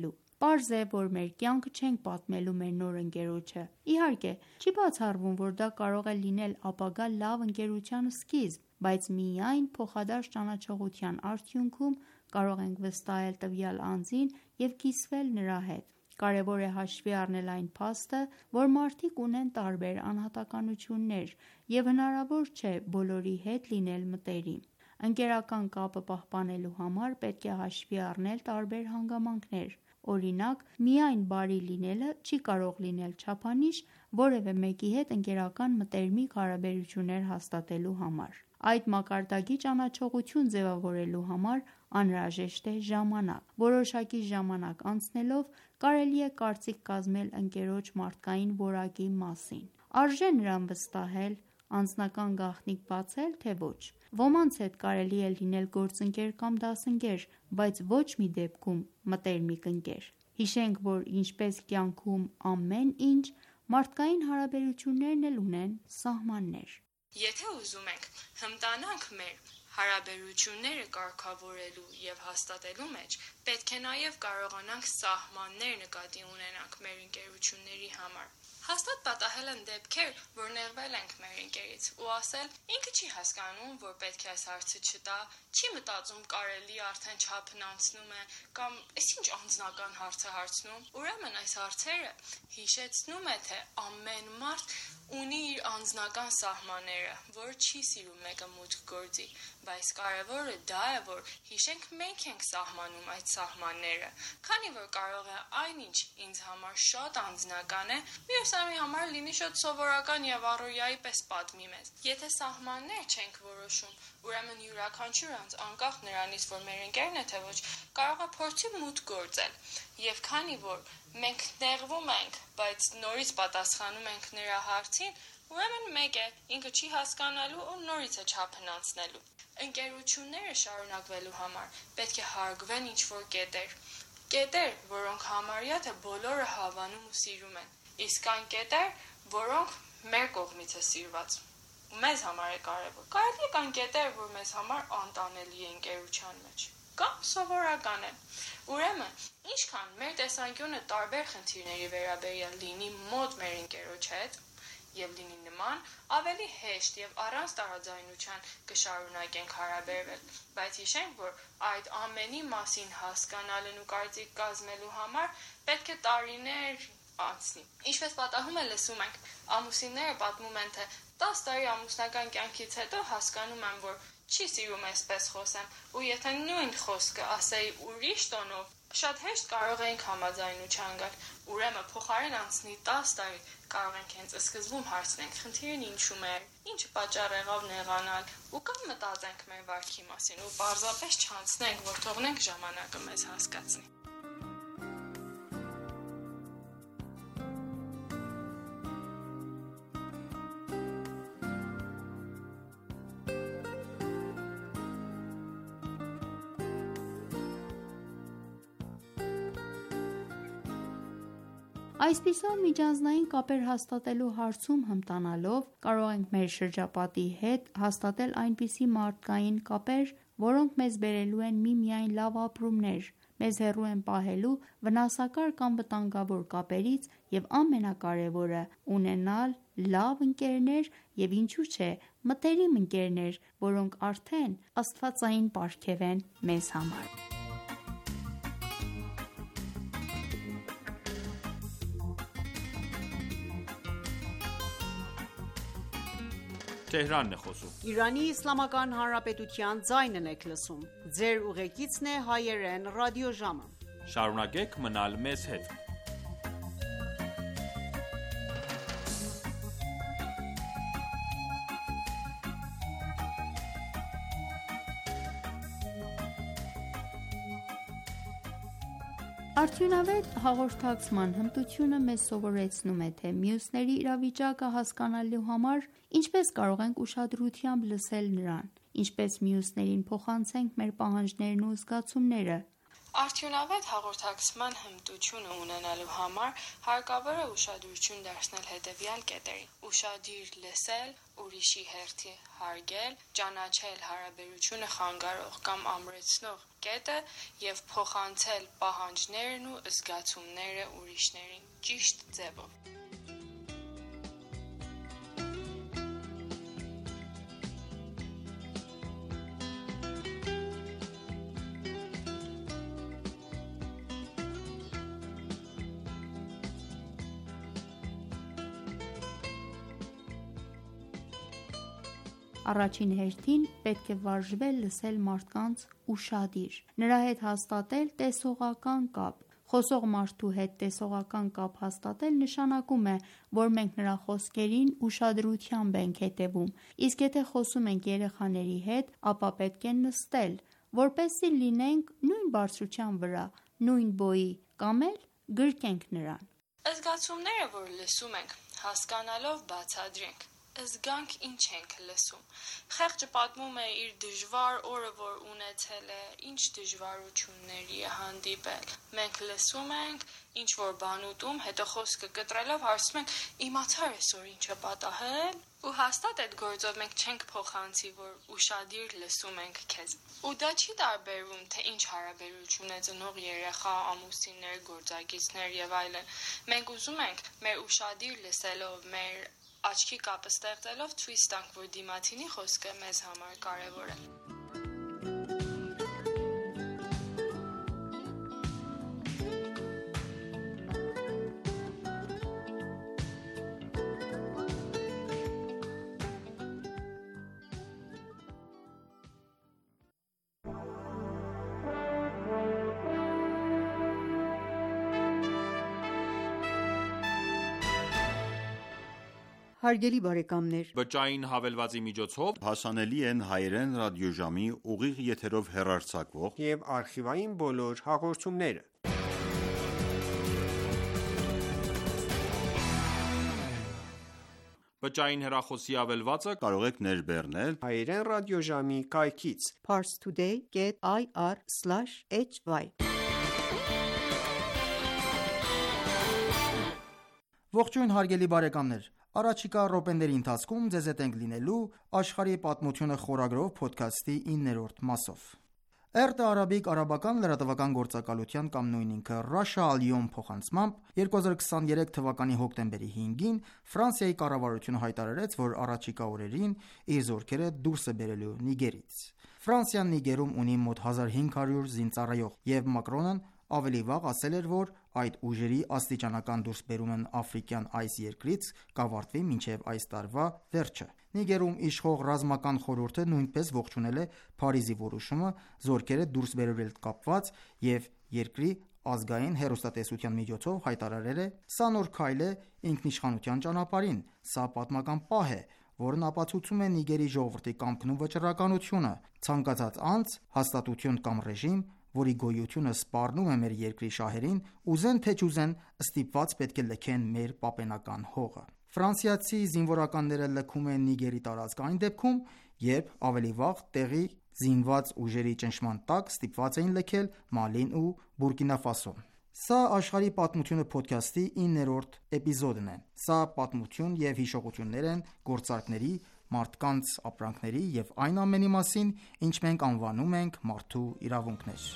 Պարզ է, որ մեր կյանքը չենք պատմելու մեր նոր ընկերոջը։ Իհարկե, չի բացառվում, որ դա կարող է լինել ապագա լավ ընկերության սկիզբ, բայց միայն փոխադարձ ճանաչողության արդյունքում կարող ենք վստահել տվյալ անձին և կիսվել նրա հետ։ Կարևոր է հաշվի առնել այն փաստը, որ մարդիկ ունեն տարբեր անհատականություններ և հնարավոր չէ բոլորի հետ լինել մտերիմ։ Ընկերական կապը պահպանելու համար պետք է հաշվի առնել տարբեր հանգամանքներ։ Օրինակ, միայն բարի լինելը չի կարող լինել չափանիշ որևէ մեկի հետ ընկերական մտերմիկ հարաբերություններ հաստատելու համար։ Այդ մակարդակի ճանաչողություն ձևավորելու համար անհրաժեշտ է ժամանակ։ Որոշակի ժամանակ անցնելով կարելի է կարծիք կազմել ընկերոջ մարդկային որակի մասին։ Արժե նրան վստահել, անձնական գաղտնիք բացել, թե ոչ։ Ոմանց հետ կարելի է լինել գործընկեր կամ դասընկեր, բայց ոչ մի դեպքում մտերմիկ ընկեր։ Հիշենք, որ ինչպես կյանքում ամեն ինչ, մարդկային հարաբերություններն էլ ունեն սահմաններ։ Եթե ուզում ենք հմտանանք մեր հարաբերությունները կարգավորելու և հաստատելու մեջ, պետք է նաև կարողանանք սահմաններ նկատի ունենանք մեր ընկերությունների համար։ Հաստատ պատահել են դեպքեր, որ նեղվել ենք մեր ընկերից ու ասել, ինքը չի հասկանում, որ պետք է այս հարցը չտա, չի մտածում կարելի արդեն չափն անցնում է կամ այս ինչ անձնական հարց է հարցնում։ Ուրեմն այս հարցերը հիշեցնում է, թե ամեն մարդ ունի իր անձնական սահմանները, որ չի սիրում մեկը մուտք գործի, բայց կարևորը դա է, որ հիշենք մենք ենք սահմանում այդ սահմանները, քանի որ կարող է այնինչ ինձ համար շատ անձնական է, մյուս ամի համար լինի շատ սովորական և առօրյայի պես պատմի մեզ։ Եթե սահմաններ չենք որոշում, ուրեմն յուրաքանչյուր անձ անկախ նրանից, որ մեր ընկերն է թե ոչ, կարող է փորձի մուտք գործել։ Եվ քանի որ մենք նեղվում ենք, բայց նորից պատասխանում ենք նրա հարցին, ուրեմն մեկ է, ինքը չի հասկանալու ու նորից է չափն անցնելու։ Ընկերությունները շարունակվելու համար պետք է հարգվեն ինչ-որ կետեր։ Կետեր, որոնք համարյա թե բոլորը հավանում ու սիրում են, իսկ այն կետեր, որոնք մեր կողմից է սիրված։ Ու մեզ համար է կարևոր։ Կարելի է կան կետեր, որ մեզ համար անտանելի է ընկերության մեջ, կամ սովորական է։ Ուրեմն, ինչքան մեր տեսանկյունը տարբեր խնդիրների վերաբերյալ լինի մոտ մեր ընկերոջ հետ և լինի նման, ավելի հեշտ և առանց տարաձայնության կշարունակենք հարաբերվել, բայց հիշենք, որ այդ ամենի մասին հասկանալն ու կարծիք կազմելու համար պետք է տարիներ անցնի։ Ինչպես պատահում է լսում ենք, ամուսինները պատմում են, թե տաս տարի ամուսնական կյանքից հետո հասկանում եմ, որ չի սիրում այսպես խոսեմ, ու եթե նույն խոսքը ասեի ուրիշ տոնով, շատ հեշտ կարող էինք համաձայնության գալ։ Ուրեմն փոխարեն անցնի տաս տարի, կարող ենք հենց սկզբում հարցնենք խնդիրն ինչու՞մ էր, ինչը պատճառ եղավ նեղանալ, ու կամ մտածենք մեր վարքի մասին ու պարզապես չանցնենք, որ թողնենք ժամանակը մեզ հասկացնի։ Այսպիսով միջանձնային կապեր հաստատելու հարցում հմտանալով կարող ենք մեր շրջապատի հետ հաստատել այնպիսի մարդկային կապեր, որոնք մեզ բերելու են միմիայն լավ ապրումներ, մեզ հեռու են պահելու վնասակար կամ վտանգավոր կապերից և ամենակարևորը՝ ունենալ լավ ընկերներ և ինչու՞ չէ, մտերիմ ընկերներ, որոնք արդեն աստվածային պարգև են մեզ համար։ Իրանի Իսլամական Հանրապետության ձայնն եք լսում։ Ձեր ուղեկիցն է հայերեն ռադիոժամը։ Շարունակեք մնալ մեզ հետ։ Արդյունավետ հաղորդակցման հմտությունը մեզ սովորեցնում է, թե մյուսների իրավիճակը հասկանալու համար ինչպես կարող ենք ուշադրությամբ լսել նրան, ինչպես մյուսներին փոխանցենք մեր պահանջներն ու զգացումները։ Արդյունավետ հաղորդակցման հմտությունը ունենալու համար հարկավոր է ուշադրություն դարձնել հետևյալ կետերին. ուշադիր լսել, ուրիշի հերթի հարգել, ճանաչել հարաբերությունը խանգարող կամ ամրեցնող կետը և փոխանցել պահանջներն ու զգացումները ուրիշներին ճիշտ ձևով։ Առաջին հերթին պետք է վարժվել լսել մարդկանց ուշադիր, նրա հետ հաստատել տեսողական կապ։ Խոսող մարդու հետ տեսողական կապ հաստատել նշանակում է, որ մենք նրա խոսքերին ուշադրությամբ ենք հետևում, իսկ եթե խոսում ենք երեխաների հետ, ապա պետք է նստել, որպեսզի լինենք նույն բարձրության վրա, նույն բոյի, կամ էլ գրկենք նրան։ Զգացումները, որ լսում ենք, հասկանալով բացատրենք։ Զգանք ինչ ենք լսում։ Խեղճը պատմում է իր դժվար օրը, որ ունեցել է, ինչ դժվարությունների է հանդիպել։ Մենք լսում ենք, ինչ որ բան ուտում, հետո խոսքը կտրելով հարցում ենք. իմացար այսօր ինչը պատահել։ Ու հաստատ այդ գործով մենք չենք փոխանցի, որ ուշադիր լսում ենք քեզ։ Ու դա չի տարբերվում, թե ինչ հարաբերություն է ծնող երեխա, ամուսիններ, գործակիցներ եւ այլն։ Մենք ուզում ենք մեր ուշադիր լսելով, մեր աչքի կապը ստեղծելով ցույց տանք, որ դիմացինի խոսքը մեզ համար կարևոր է։ Հարգելի բարեկամներ, Բջջային հավելվածի միջոցով հասանելի են հայերեն ռադիոժամի ուղիղ եթերով հեռարձակվող և արխիվային բոլոր հաղորդումները։ Բջջային հեռախոսի ավելվածը կարող եք ներբեռնել հայերեն ռադիոժամի կայքից parstoday dot i r slash h y։ Ողջույն հարգելի բարեկամներ, առաջիկա րոպեների ընթացքում ձեզ հետ ենք լինելու աշխարհի պատմությունը խորագրով փոդքասթի իններորդ մասով։ Էրտե արաբիկ արաբական լրատվական գործակալության կամ նույն ինքը Russia Al-Yom փոխանցմամբ երկու հազար քսաներեք թվականի հոկտեմբերի հինգին Ֆրանսիայի կառավարությունը հայտարարեց, որ առաջիկա օրերին իր զորքերը դուրս է բերելու Նիգերից։ Ֆրանսիան Նիգերում ունի մոտ հազար հինգ հարյուր զինծառայող, եւ Մակրոնն ավելի վաղ ասել էր, որ այդ ուժերի աստիճանական դուրսբերումն աֆրիկյան այս երկրից կավարտվի մինչև այս տարվա վերջը։ Նիգերում իշխող ռազմական խորհուրդը նույնպես ողջունել է Փարիզի որոշումը զորքերը դուրս բերել կապված եւ երկրի ազգային հեռուստատեսության միջոցով հայտարարել է. «Սա նոր քայլ է ինքնիշխանության ճանապարհին, սա պատմական պահ է, որն ապացուցում է Նիգերի ժողովրդի կամքն ու վճռականությունը։ Ցանկացած անձ, հաստատություն կամ ռեժիմ, որի գոյությունը սպառնում է մեր երկրի շահերին, ուզեն թե չուզեն, ստիպված պետք է լքեն մեր պապենական հողը»։ Ֆրանսիացի զինվորականները լքում են Նիգերի տարածք այն դեպքում, երբ ավելի վաղ տեղի զինված ուժերի ճնշման տակ ստիպված էին լքել Մալին ու Բուրկինա Ֆասոն։ Սա աշխարհի պատմությունը փոդքասթի իններորդ էպիզոդն է։ Սա պատմություն եւ հիշողություններ են գործարքների, մարդկանց ապրանքների եւ այն ամենի մասին, ինչ մենք անվանում ենք մարդու իրավունքներ։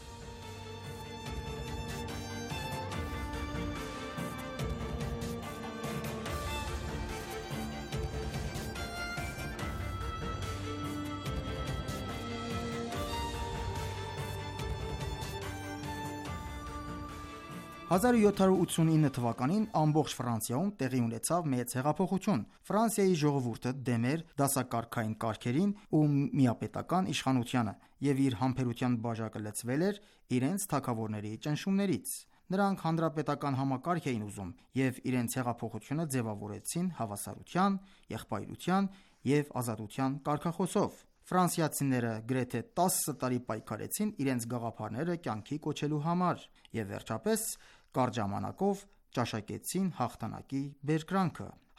հազար յոթ հարյուր ութսունինը թվականին ամբողջ Ֆրանսիայում տեղի ունեցավ մեծ հեղափոխություն։ Ֆրանսիայի ժողովուրդը դեմ էր դասակարգային կարգերին ու միապետական իշխանությանը եւ իր համբերության բաժակը լցվել էր իրենց թագավորների ճնշումներից։ Նրանք հանրապետական համակարգ էին ուզում եւ իրենց հեղափոխությունը ձևավորեցին հավասարության, եղբայրության եւ ազատության կարգախոսով։ Ֆրանսիացիները գրեթե տասը տարի պայքարեցին իրենց գաղափարները կյանքի կոչելու համար եւ վերջապես կարճ ժամանակով ճաշակեցին հաղթանակի բերկրանքը։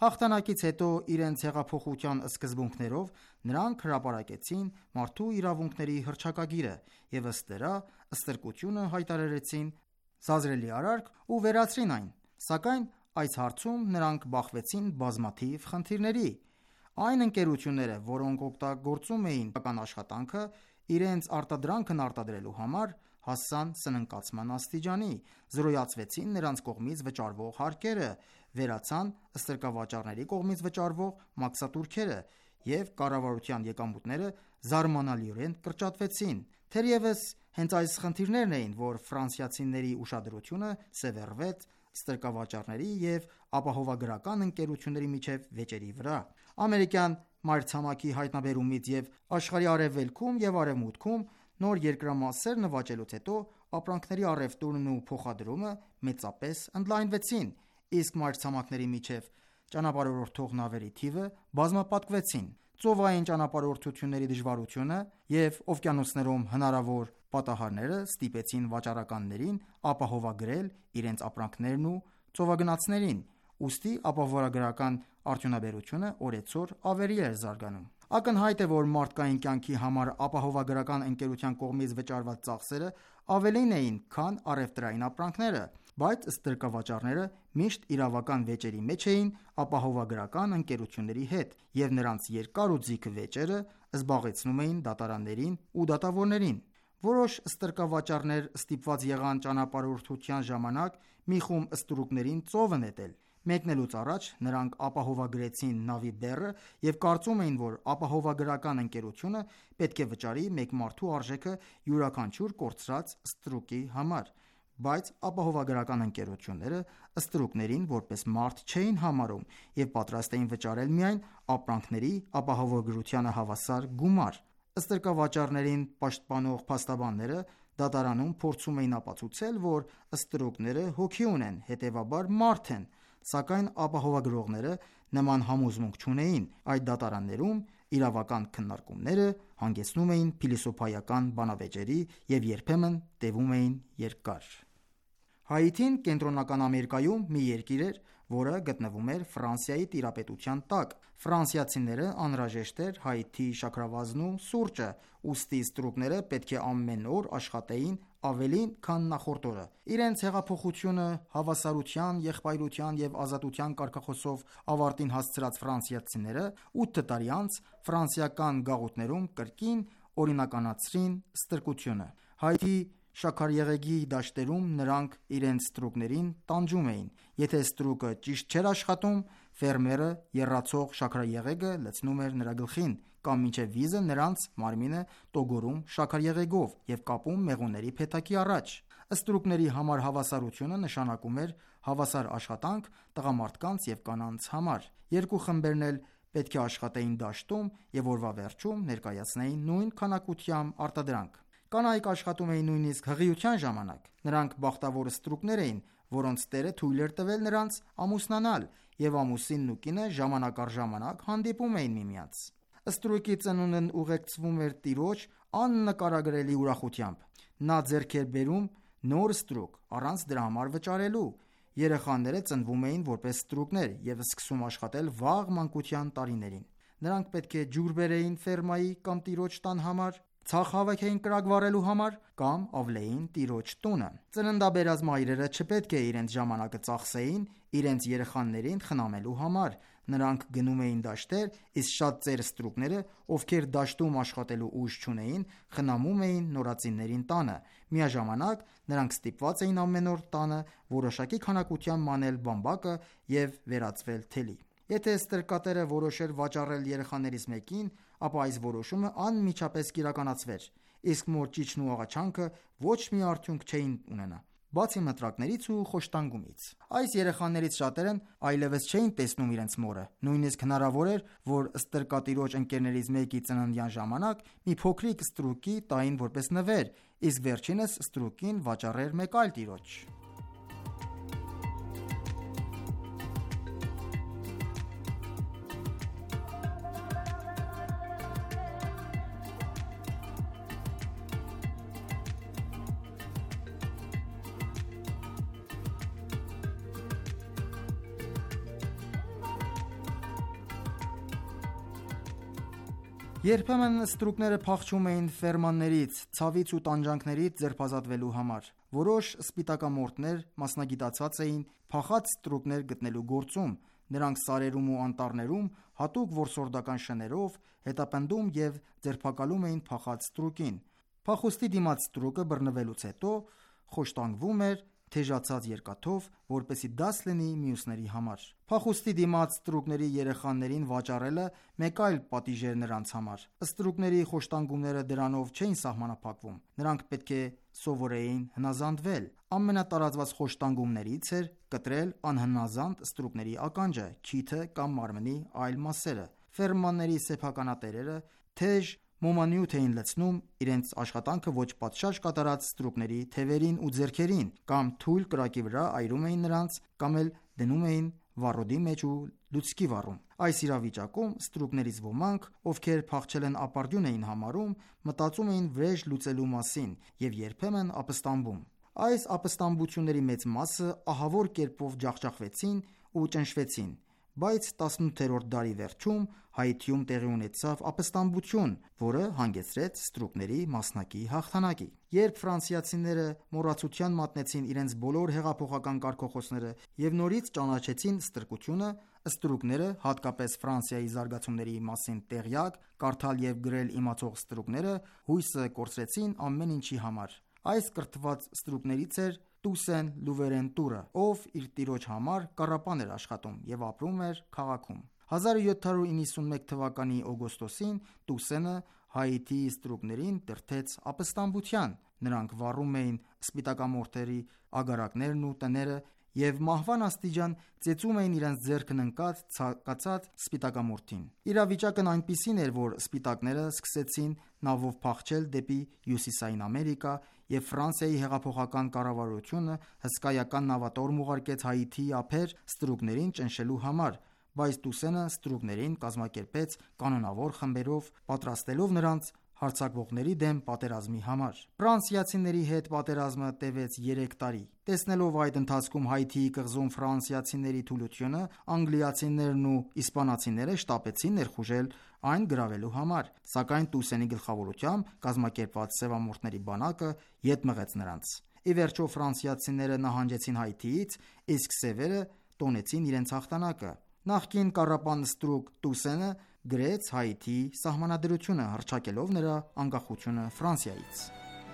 Հաղթանակից հետո իրենց հեղափոխության սկզբունքներով նրանք հրապարակեցին մարդու իրավունքների հռչակագիրը և ըստ դրա ստրկությունը հայտարարեցին սազրելի արարք ու վերացրին այն, սակայն այս հարցում նրանք բախվեցին բազմաթիվ խնդիրների։ Այն ընկերությունները, որոնք օգտագործում էին իրական աշխատանքը իրենց արտադրանքն արտադրելու համար, հասան սննկացման աստիճանի, զրոյացվեցին նրանց կողմից վճարվող հարկերը, վերացան ստրկավաճառների կողմից վճարվող մաքսատուրքերը և կառավարության եկամուտները զարմանալիորեն կրճատվեցին։ Թերևս հենց այս խնդիրներն էին, որ ֆրանսիացիների ուշադրությունը սևեռվեց ստրկավաճառների և ապահովագրական ընկերությունների միջև վեճերի վրա։ Ամերիկյան մայրցամաքի հայտնաբերումից և աշխարհի արևելքում և արևմուտքում նոր երկրամասեր նվաճելուց հետո ապրանքների առևտուրն ու փոխադրումը մեծապես ընդլայնվեցին, իսկ մայրցամաքների միջև ճանապարհորդող նավերի թիվը բազմապատկվեցին։ Ծովային ճանապարհորդությունների դժվարությունը և օվկիանոսներում հնարավոր պատահարները ստիպեցին վաճառականներին ապահովագրել իրենց ապրանքներն ու ծովագնացներին, ուստի ապահովագրական արդյունաբերությունը օրեցօր ավելի էր զարգանում։ Ակնհայտ է, որ մարդկային կյանքի համար ապահովագրական ընկերության կողմից վճարված ծախսերը ավելին էին, քան առևտրային ապրանքները, բայց ստրկավաճառները միշտ իրավական վեճերի մեջ էին ապահովագրական ընկերությունների հետ, և նրանց երկար ու ձիգ վեճերը զբաղեցնում էին դատարաններին ու դատավորներին։ Որոշ ստրկավաճառներ ստիպված եղան ճանապարհորդության ժամանակ մի խումբ ստրուկներին ծովը նետել։ Մեկնելուց առաջ նրանք ապահովագրեցին նավի բեռը և կարծում էին, որ ապահովագրական ընկերությունը պետք է վճարի մեկ մարդու արժեքը յուրաքանչյուր կորցրած ստրուկի համար, բայց ապահովագրական ընկերությունները ստրուկներին որպես մարդ չէին համարում և պատրաստ էին վճարել միայն ապրանքների ապահովագրությանը հավասար գումար։ Ստրկավաճառներին պաշտպանող փաստաբանները դատարանում փորձում էին ապացուցել, որ ստրուկները հոգի ունեն, հետևաբար մարդ են, սակայն ապահովագրողները նման համոզմունք չունեին։ Այդ դատարաններում իրավական քննարկումները հանգեցնում էին փիլիսոփայական բանավեճերի և երբեմն տևում էին երկար։ Հայիթին Կենտրոնական Ամերիկայում մի երկիր էր, որը գտնվում էր Ֆրանսիայի տիրապետության տակ։ Ֆրանսիացիները անհրաժեշտ էր Հայիթիի շաքրավազն ու սուրճը, ուստի ստրուկները պետք է ամեն օր աշխատեին ավելին, քան նախորդ օրը։ Իրենց հեղափոխությունը հավասարության, եղբայրության և ազատության կարգախոսով ավարտին հասցրած ֆրանսիացիները ութ տարի անց ֆրանսիական գաղութներում կրկին օրինականացրին ստրկությունը։ Հայիթիի շաքարեղեգի դաշտերում նրանք իրենց ստրուկներին տանջում էին։ Եթե ստրուկը ճիշտ չէր աշխատում, ֆերմերը եռացող շաքարեղեգը լցնում էր նրա գլխին, կամ մինչև վիզը նրանց մարմինը տոգորում շաքարեղեգով և կապում մեղուների փեթակի առաջ։ Ստրուկների համար հավասարությունը նշանակում էր հավասար աշխատանք տղամարդկանց և կանանց համար։ Երկու խմբերն էլ պետք է աշխատեին դաշտում և օրվա վերջում ներկայացնեին նույն քանակությամբ արտադրանք։ Կանայք աշխատում էին նույնիսկ հղիության ժամանակ։ Նրանք բախտավոր ստրուկներ էին, որոնց տերը թույլ էր տվել նրանց ամուսնանալ, և ամուսինն ու կինը ժամանակ առ ժամանակ հանդիպում էին միմյանց։ Ստրուկի ծնունդն ուղեկցվում էր տիրոջ աննկարագրելի ուրախությամբ։ Նա ձեռք էր բերում նոր ստրուկ առանց դրա համար վճարելու։ Երեխաները ծնվում էին որպես ստրուկներ և սկսում աշխատել վաղ մանկության տարիներին։ Նրանք պետք է ջուր բերեին ֆերմայի կամ տիրոջ տան համար, ցախ հավաքեին կրակ վառելու համար կամ ավլեին տիրոջ տունը։ Ծննդաբերած մայրերը չպետք է իրենց ժամանակը ծախսեին իրենց երեխաներին խնամելու համար։ Նրանք գնում էին դաշտեր, իսկ շատ ծեր ստրուկները, ովքեր դաշտում աշխատելու ուժ չունեին, խնամում էին նորածիններին տանը։ Միաժամանակ նրանք ստիպված էին ամեն օր տանը որոշակի քանակությամբ մանել բամբակը և վերածվել թելի։ Եթե ստրկատերը որոշեր վաճառել երեխաներից մեկին, ապա այս որոշումը անմիջապես կիրականացվեր, իսկ մոր ճիչն ու աղաչանքը ոչ մի արդյունք չէին ունենա, բացի մտրակներից ու խոշտանգումից։ Այս երեխաներից շատերն այլևս չէին տեսնում իրենց մորը։ Նույնիսկ հնարավոր էր, որ ստրկատիրոջ ընկերներից մեկի ծննդյան ժամանակ մի փոքրիկ ստրուկի տային որպես նվեր, իսկ վերջինս ստրուկին վաճառեր մեկ այլ տիրոջ։ Երբեմն ստրուկները փախչում էին ֆերմաններից, ցավից ու տանջանքներից ձերբազատվելու համար։ Որոշ սպիտակամորթներ մասնագիտացած էին փախած ստրուկներ գտնելու գործում։ Նրանք սարերում ու անտառներում հատուկ որսորդական շներով հետապնդում և ձերբակալում էին փախած ստրուկին։ Փախուստի դիմաց ստրուկը բռնվելուց հետո խոշտանգվում էր թեժացած երկաթով, որպեսզի դաս լինի մյուսների համար։ Փախուստի դիմաց ստրուկների երեխաներին վաճառելը մեկ այլ պատիժ էր նրանց համար։ Ստրուկների խոշտանգումները դրանով չէին սահմանափակվում։ Նրանք պետք է սովորեին հնազանդվել։ Ամենատարածված խոշտանգումներից էր կտրել անհնազանդ ստրուկների ականջը, քիթը կամ մարմնի այլ մասերը։ Ֆերմանների սեփականատերերը թեժ մոմանյութ էին լցնում իրենց աշխատանքը ոչ պատշաճ կատարած ստրուկների թևերին ու ձեռքերին, կամ թույլ կրակի վրա այրում էին նրանց, կամ էլ դնում էին վառոդի մեջ ու լուցկի վառում։ Այս իրավիճակում ստրուկներից ոմանք, ովքեր փախչել են ապարդյուն էին համարում, մտածում էին վրեժ լուծելու մասին և երբեմն ապստամբում։ Այս ապստամբությունների մեծ մասը ահավոր կերպով ջախջախվեցին ու ճնշվեցին, բայց տասնութերորդ դարի վերջում Հայիթիում տեղի ունեցավ ապստամբություն, որը հանգեցրեց ստրուկների մասնակի հաղթանակի։ Երբ ֆրանսիացիները մոռացության մատնեցին իրենց բոլոր հեղափոխական կարգախոսները և նորից ճանաչեցին ստրկությունը, ստրուկները, հատկապես Ֆրանսիայի զարգացումների մասին տեղյակ, կարդալ և գրել իմացող ստրուկները, հույսը կորցրեցին ամեն ինչի համար։ Այս կրթված ստրուկներից էր Տուսեն Լուվերենտուրը, ով իր տիրոջ համար կառապան էր աշխատում և ապրում էր քաղաքում։ հազար յոթ հարյուր իննսունմեկ թվականի օգոստոսին Տուսենը Հայիթիի ստրուկներին տրթեց ապստամբության։ Նրանք վառում էին սպիտակամորթերի ագարակներն ու տները և մահվան աստիճան ծեծում էին իրենց ձեռքն ընկած ցանկացած սպիտակամորթին։ Իրավիճակն այնպիսին էր, որ սպիտակները սկսեցին նավով փախչել դեպի Հյուսիսային Ամերիկա, և Ֆրանսիայի հեղափոխական կառավարությունը հսկայական նավատորմ ուղարկեց Հայիթիի ափեր ստրուկներին ճնշելու համար, բայց Տուսենը ստրուկներին կազմակերպեց կանոնավոր խմբերով, պատրաստելով նրանց հարձակվողների դեմ պատերազմի համար։ Ֆրանսիացիների հետ պատերազմը տևեց երեք տարի։ Տեսնելով այդ ընթացքում Հայիթիի կղզում ֆրանսիացիների թուլությունը, անգլիացիներն ու իսպանացիները շտապեցին ներխուժել այն գրավելու համար, սակայն Տուսենի գլխավորությամբ կազմակերպված սևամորթների բանակը ետ մղեց նրանց։ Ի վերջո ֆրանսիացիները նահանջեցին Հայիթիից, իսկ սևերը տոնեցին իրենց հաղթանակը։ Նախկին կառապան ստրուկ Տուսենը գրեց Հայիթիի սահմանադրությունը, հռչակելով նրա անկախությունը Ֆրանսիայից։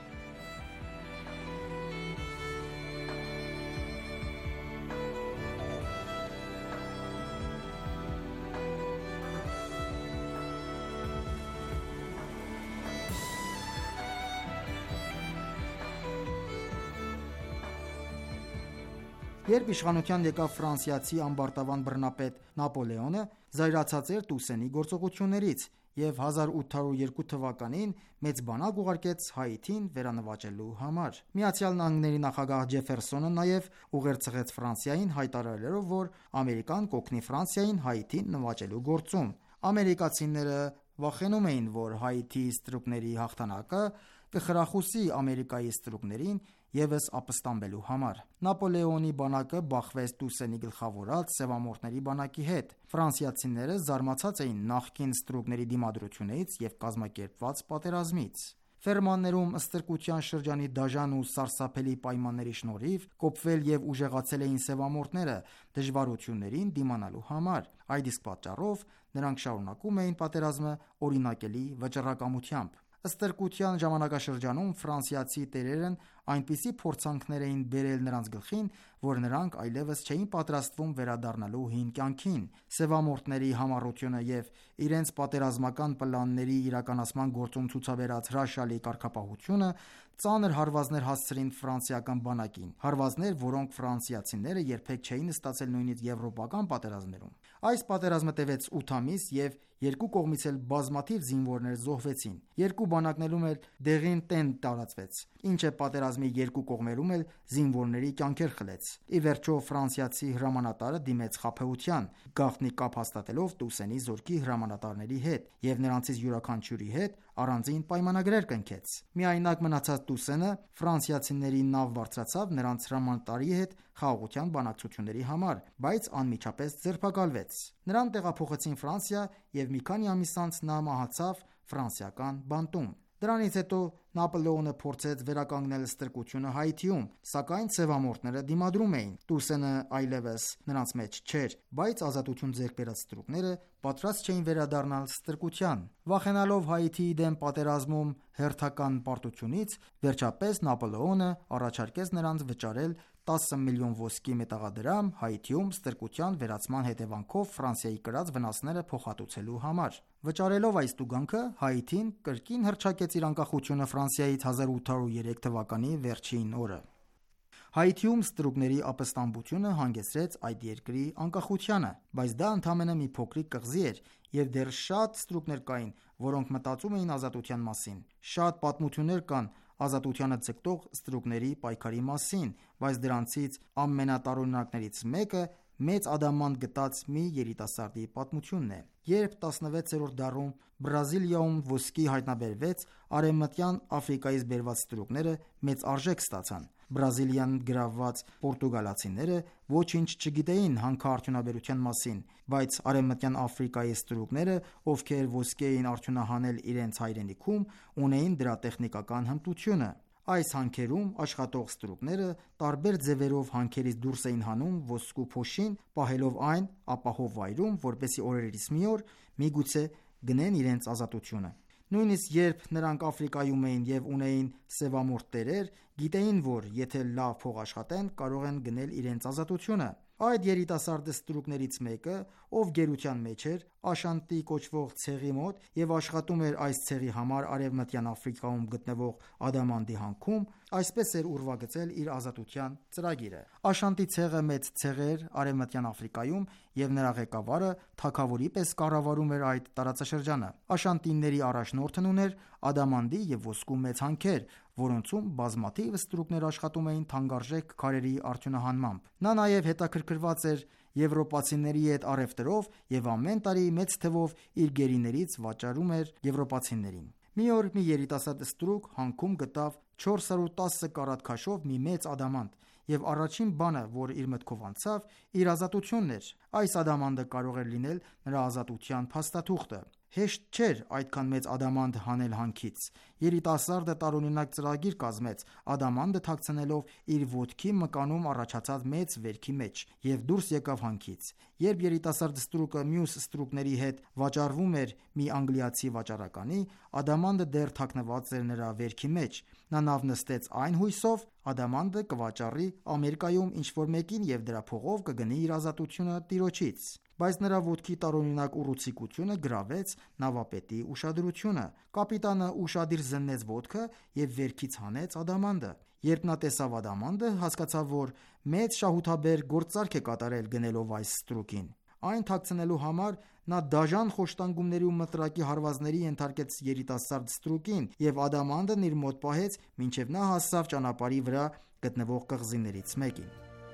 Երբ իշխանության եկավ ֆրանսիացի ամբարտավան բռնապետ Նապոլեոնը, զայրացած էր Տուսենի գործողություններից և հազար ութ հարյուր երկու թվականին մեծ բանակ ուղարկեց Հայիթին վերանվաճելու համար։ Միացյալ Նահանգների նախագահ Ջեֆերսոնը նաև ուղերձեց Ֆրանսիային, հայտարարելով, որ Ամերիկան կօգնի Ֆրանսիային Հայիթին նվաճելու գործում։ Ամերիկացիները վախենում էին, որ Հայիթիի ստրուկների հաղթանակը կխրախուսի Ամերիկայի ստրուկներին ևս ապստամբելու համար։ Նապոլեոնի բանակը բախվեց Տուսենի գլխավորած սևամորթների բանակի հետ։ Ֆրանսիացիները զարմացած էին նախկին ստրուկների դիմադրությունից և կազմակերպված պատերազմից։ Ֆերմաններում ստրկության շրջանի դաժան ու սարսափելի պայմանների շնորհիվ կոփվել և ուժեղացել էին սևամորթները դժվարություններին դիմանալու համար։ Այդ իսկ պատճառով նրանք շարունակում էին պատերազմը օրինակելի վճռակամությամբ։ Ստրկության ժամանակաշրջանում ֆրանսիացի տերերն այնպիսի փորձանքներ էին բերել նրանց գլխին, որ նրանք այլևս չէին պատրաստվում վերադառնալու հին կյանքին։ Սևամորթների համառությունը և իրենց պատերազմական պլանների իրականացման գործում ցուցաբերած հրաշալի կարգապահությունը ծանր հարվածներ հասցրին ֆրանսիական բանակին, հարվածներ, որոնք ֆրանսիացիները երբեք չէին ստացել նույնիսկ եվրոպական պատերազմներում։ Այս պատերազմը տևեց ութ ամիս և երկու կողմից էլ բազմաթիվ զինվորներ զոհվեցին։ Երկու բանակներում էլ դեղին տեն տարածվեց, ինչը պատերազմի երկու կողմերում էլ զինվորների կյանքեր խլեց։ Ի վերջո ֆրանսիացի հրամանատարը դիմեց խաբեության, գաղտնի կապ հաստատելով Տուսենի զորքի հրամանատարների հետ և նրանցից յուրաքանչյուրի հետ առանձին պայմանագրեր կնքեց։ Միայնակ մնացած Տուսենը ֆրանսիացիների նավ բարձրացավ նրանց հրամանատարի հետ խաղաղության բանակցությունների համար, բայց անմիջապես ձերբակալվեց։ Նրան տեղափոխեցին Ֆրանսիա և մի քանի ամիս անց նա մահացավ ֆրանսիական բանտում։ Դրանից հետո Նապոլեոնը փորձեց վերականգնել ստրկությունը Հայիթիում, սակայն սևամորտները դիմադրում էին։ Տուսենը այլևս նրանց մեջ չէր, բայց ազատություն ձեռք բերած ստրուկները պատրաստ չէին վերադառնալ ստրկության։ Վախենալով Հայիթիի դեմ պատերազմում հերթական պարտությունից, վերջապես Նապոլեոնը առաջարկեց նրանց վճարել տասը միլիոն ոսկի մետաղադրամ Հայիթիում ստրկության վերացման հետևանքով Ֆրանսիայի կրած վնասները փոխհատուցելու համար։ Վճարելով այս տուգանքը, Հայիթին կրկին հռչակեց իր անկախությունը Ֆրանսիայից հազար ութ հարյուր երեք թվականի վերջին օրը։ Հայիթիում ստրուկների ապստամբությունը հանգեցրեց այդ երկրի անկախությանը, բայց դա ընդամենը մի փոքրիկ կղզի էր, եւ դեռ շատ ստրուկներ կային, որոնք մտածում էին ազատության մասին։ Շատ պատմություններ կան ազատությանը ձգտող ստրուկների պայքարի մասին, բայց դրանցից ամենատարօրինակներից մեկը մեծ ադամանդ գտած մի երիտասարդի պատմությունն է։ Երբ տասնվեցերորդ դարում Բրազիլիայում ոսկի հայտնաբերվեց, Արևմտյան Աֆրիկայից բերված ստրուկները մեծ արժեք ստացան։ Բրազիլիան գրավված պորտուգալացիները ոչինչ չգիտեին հանքարդյունաբերության մասին, բայց Արևմտյան Աֆրիկայի ստրուկները, ովքեր ոսկի էին արդյունահանել իրենց հայրենիքում, ունեին դրա տեխնիկական հմտությունը։ Այս հանքերում աշխատող ստրուկները տարբեր ձևերով հանքերից դուրս էին հանում ոսկու փոշին, պահելով այն ապահով վայրում, որպեսզի օրերից մի օր միգուցե գնեն իրենց ազատությունը։ Նույնիսկ երբ նրանք Աֆրիկայում էին եւ ունեին սևամորթ տերեր, գիտեին, որ եթե լավ փող աշխատեն, կարող են գնել իրենց ազատությունը։ Այդ երիտասարդ ստրուկներից մեկը, ով գերության մեջ էր, Աշանտի կոչվող ցեղի մոտ եւ աշխատում էր այս ցեղի համար Արևմտյան Աֆրիկայում գտնվող ադամանդի հանքում, այսպես էր ուրվագծել իր ազատության ծրագիրը։ Աշանտի ցեղը մեծ ցեղ էր Արևմտյան Աֆրիկայում եւ նրա ղեկավարը թագավորի պես կառավարում էր այդ տարածաշրջանը։ Աշանտիների առաջնորդն ուներ ադամանդի եւ ոսկու մեծ հանքեր, որոնցում բազմաթիվ ստրուկներ աշխատում էին թանկարժեք քարերի արդյունահանմամբ։ Նա նաև հետաքրքրված էր եվրոպացիների հետ առևտրով եւ ամեն տարի մեծ թվով իր գերիներից վաճառում էր եվրոպացիներին։ Մի օր մի երիտասարդ ստրուկ հանքում գտավ չորս հարյուր տասը կարատ քաշով մի մեծ ադամանդ եւ առաջին բանը, որ իր մտքով անցավ, իր ազատությունն էր։ Այս ադամանդը կարող էր լինել նրա ազատության փաստաթուղթը։ Հեշտ չէր այդքան մեծ ադամանդ հանել հանքից։ Երիտասարդը տարօրինակ ծրագիր կազմեց, ադամանդը թաքցնելով իր ոտքի մկանում առաջացած մեծ վերքի մեջ, եւ դուրս եկավ հանքից։ Երբ երիտասարդ ստրուկը մյուս ստրուկների հետ վաճառվում էր մի անգլիացի վաճառականի, ադամանդը դեռ թաքնված էր նրա վերքի մեջ։ Նա նավ նստեց այն հույսով, ադամանդը կվաճառի Ամերիկայում ինչ-որ մեկին եւ դրա փողով կգնի իր ազատությունը տիրոջից։ Բայց նրա ոտքի տարօրինակ ուռուցիկությունը գրավեց նավապետի ուշադրությունը։ Կապիտանը ուշադիր զննեց ոտքը եւ վերքից հանեց ադամանդը։ Երբ նա տեսավ ադամանդը, հասկացավ, որ մեծ շահութաբեր գործարք է կատարել գնելով այս ստրուկին։ Այն թաքցնելու համար նա դաժան խոշտանգումների ու մտրակի հարվածների ենթարկեց երիտասարդ ստրուկին եւ ադամանդն իր մոտ պահեց, մինչեւ նա հասավ ճանապարհի վրա գտնվող կղզիներից մեկին։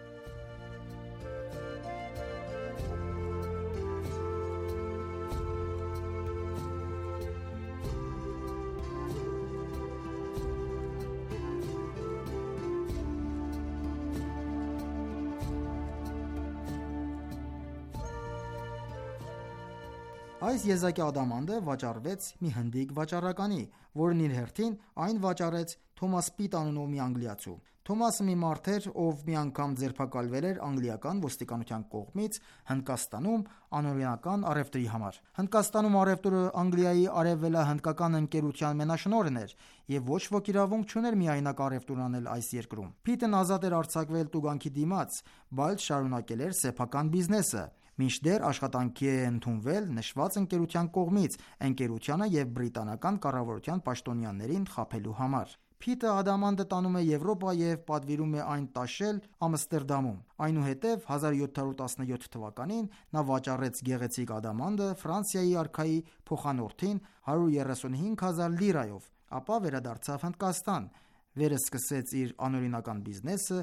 Այս եզակի ադամանդը վաճառվեց մի հնդիկ վաճառականի, որն իր հերթին այն վաճառեց Թոմաս Պիտ անունով մի անգլիացու։ Թոմասը մի մարդ էր, ով մի անգամ ձերբակալվել էր անգլիական ոստիկանության կողմից Հնդկաստանում անօրինական առևտրի համար։ Հնդկաստանում առևտուրը Անգլիայի արևելահնդկական ընկերության մենաշնորհն էր, եւ ոչ ոք իրավունք չուներ միայնակ առևտուր անել այս երկրում։ Պիտն ազատ էր արձակվել տուգանքի դիմաց, բայց շարունակել էր սեփական բիզնեսը, մինչդեռ աշխատանքի է ընդունվել նշված ընկերության կողմից ընկերությանը եւ բրիտանական կառավարության պաշտոնյաներին խաբելու համար։ Փիթը ադամանդը տանում է Եվրոպա եւ պատվիրում է այն տաշել Ամստերդամում։ Այնուհետև հազար յոթ հարյուր տասնյոթ թվականին նա վաճառեց գեղեցիկ ադամանդը Ֆրանսիայի արքայի փոխանորդին հարյուր երեսունհինգ հազար լիրայով, ապա վերադարձավ Հնդկաստան, վերսկսեց իր անօրինական բիզնեսը,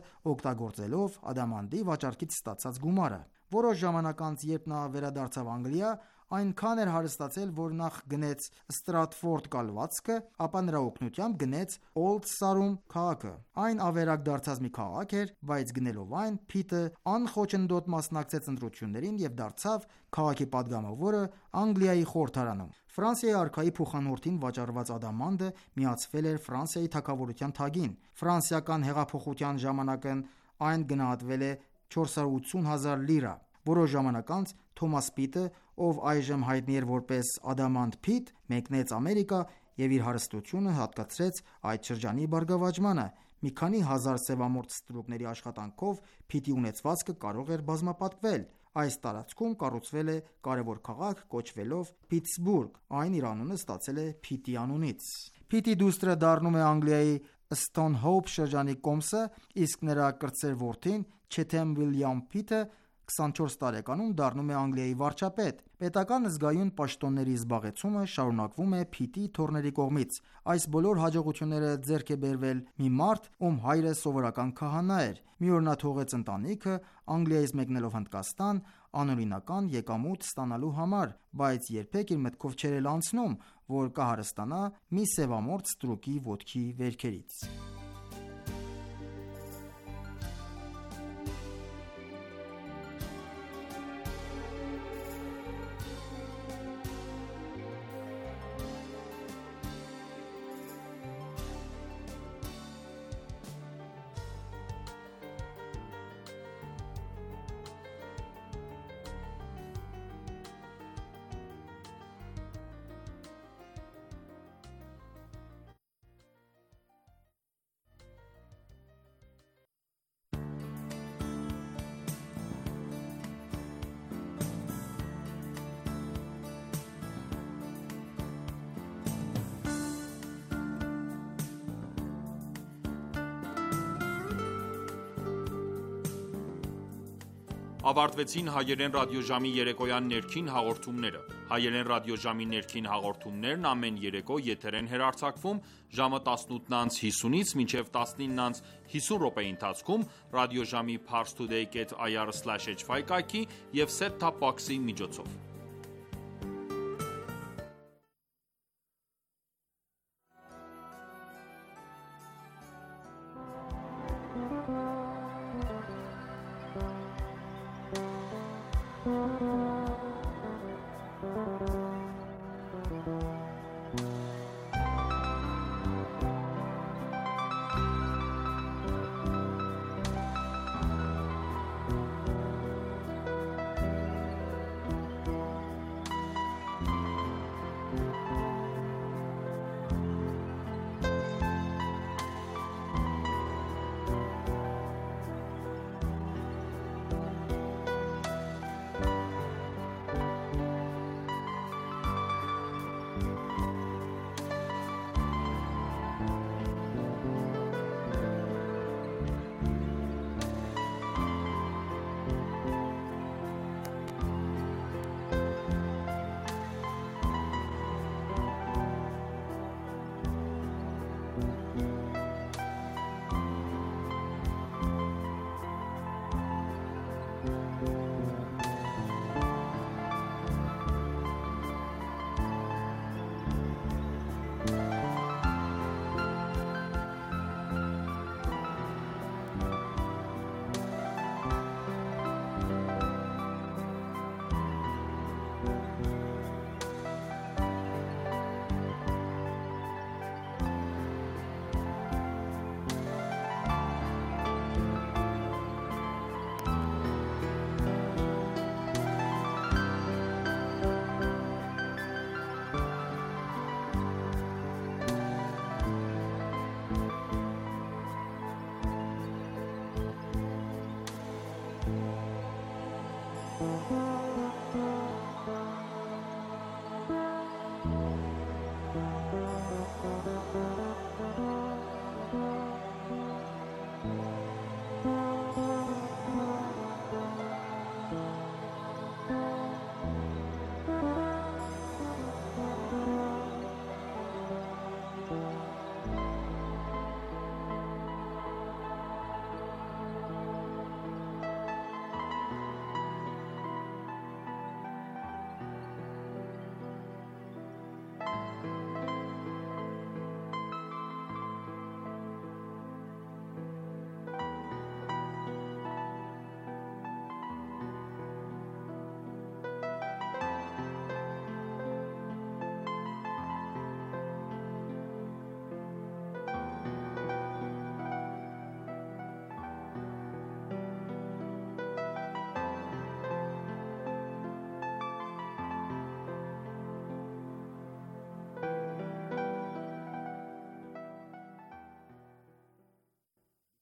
օգտագործելով ադամանդի վաճառքից ստացած գումարը։ Որոշ ժամանակ անց, երբ նա վերադարձավ Անգլիա, այնքան էր հարստացել, որ նախ գնեց Ստրատֆորդ կալվածքը, ապա նրա օգնությամբ գնեց Օլդ Սարում քաղաքը։ Այն ավերակ դարձած մի քաղաք էր, բայց գնելով այն, Փիթը անխոչնդոտ մասնակցեց ընտրություններին եւ դարձավ քաղաքի падգամավորը Անգլիայի խորհրդարանում։ Ֆրանսիայի արքայի փոխանորդին վաճառված ադամանդը միացվել էր Ֆրանսիայի թագավորության թագին։ Ֆրանսիական հեղափոխության ժամանակն այն գնահատվել է չորս հարյուր ութսուն հազար լիրա։ Որոշ ժամանակ անց Թոմաս Փիթը, ով այժմ հայտնի էր որպես Ադամանդ Փիթ, մեկնեց Ամերիկա եւ իր հարստությունը հատկացրեց այդ շրջանի բարգավաճմանը։ Մի քանի հազար սևամորթ ստրուկների աշխատանքով Փիթի ունեցվածքը կարող էր բազմապատկվել։ Այս տարածքում կառուցվել է կարևոր քաղաք կոչվելով Փիթսբուրգ, այն իր անունը ստացել է Փիթի անունից։ Փիթի դուստրը դառնում է Անգլիայի Սթոնհոուփ շրջանի կոմսը, իսկ նրա կրտսեր որդին Չեթեմ Վիլյամ Փիթը քսանչորս տարեկանում դառնում է Անգլիայի վարչապետ։ Պետական զգայուն պաշտոնների զբաղեցումը շարունակվում է Փիթի թոռների կողմից։ Այս բոլոր հաջողությունները ձեռք է բերվել մի մարդ, ում հայրը սովորական քահանա էր։ Մի օր նա թողեց ընտանիքը Անգլիայից մեկնելով Հնդկաստան անօրինական եկամուտ ստանալու համար, բայց երբեք իր մտքով չէր էլ անցնում, որ կհարստանա մի սևամորթ ստրուկի ոտքի վերքերից։ Ավարտվեցին հայերեն ռադիոժամի երեկոյան ներքին հաղորդումները։ Հայերեն ռադիոժամի ներքին հաղորդումներն ամեն երեկո եթեր են հեռարձակվում ժամը տասնութ հիսունից մինչև տասնինը հիսուն րոպեի ընթացքում ռադիոժամի parstoday dot i r slash h five կայքի և set-top box-ի միջոցով։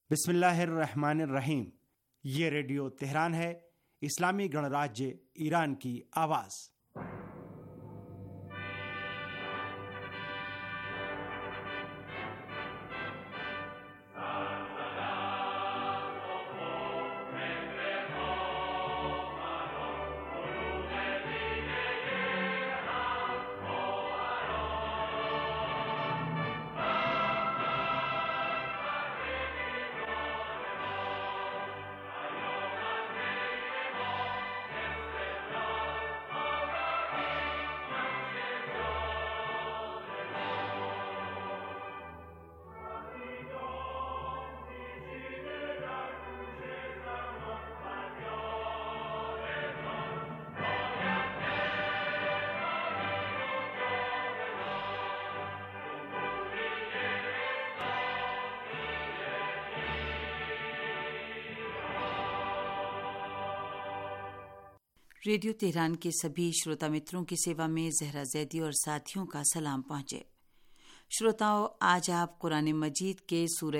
बिस्मिल्लाहिर्रहमानिर्रहीम। ये radio Tehran है, इस्लामी गणराज्य ईरान की आवाज़। Radio Tehran के सभी श्रोता मित्रों की सेवा में जहरा जैदी और साथियों का सलाम पहुंचे। श्रोताओं, आज आप कुरान मजीद के सूरह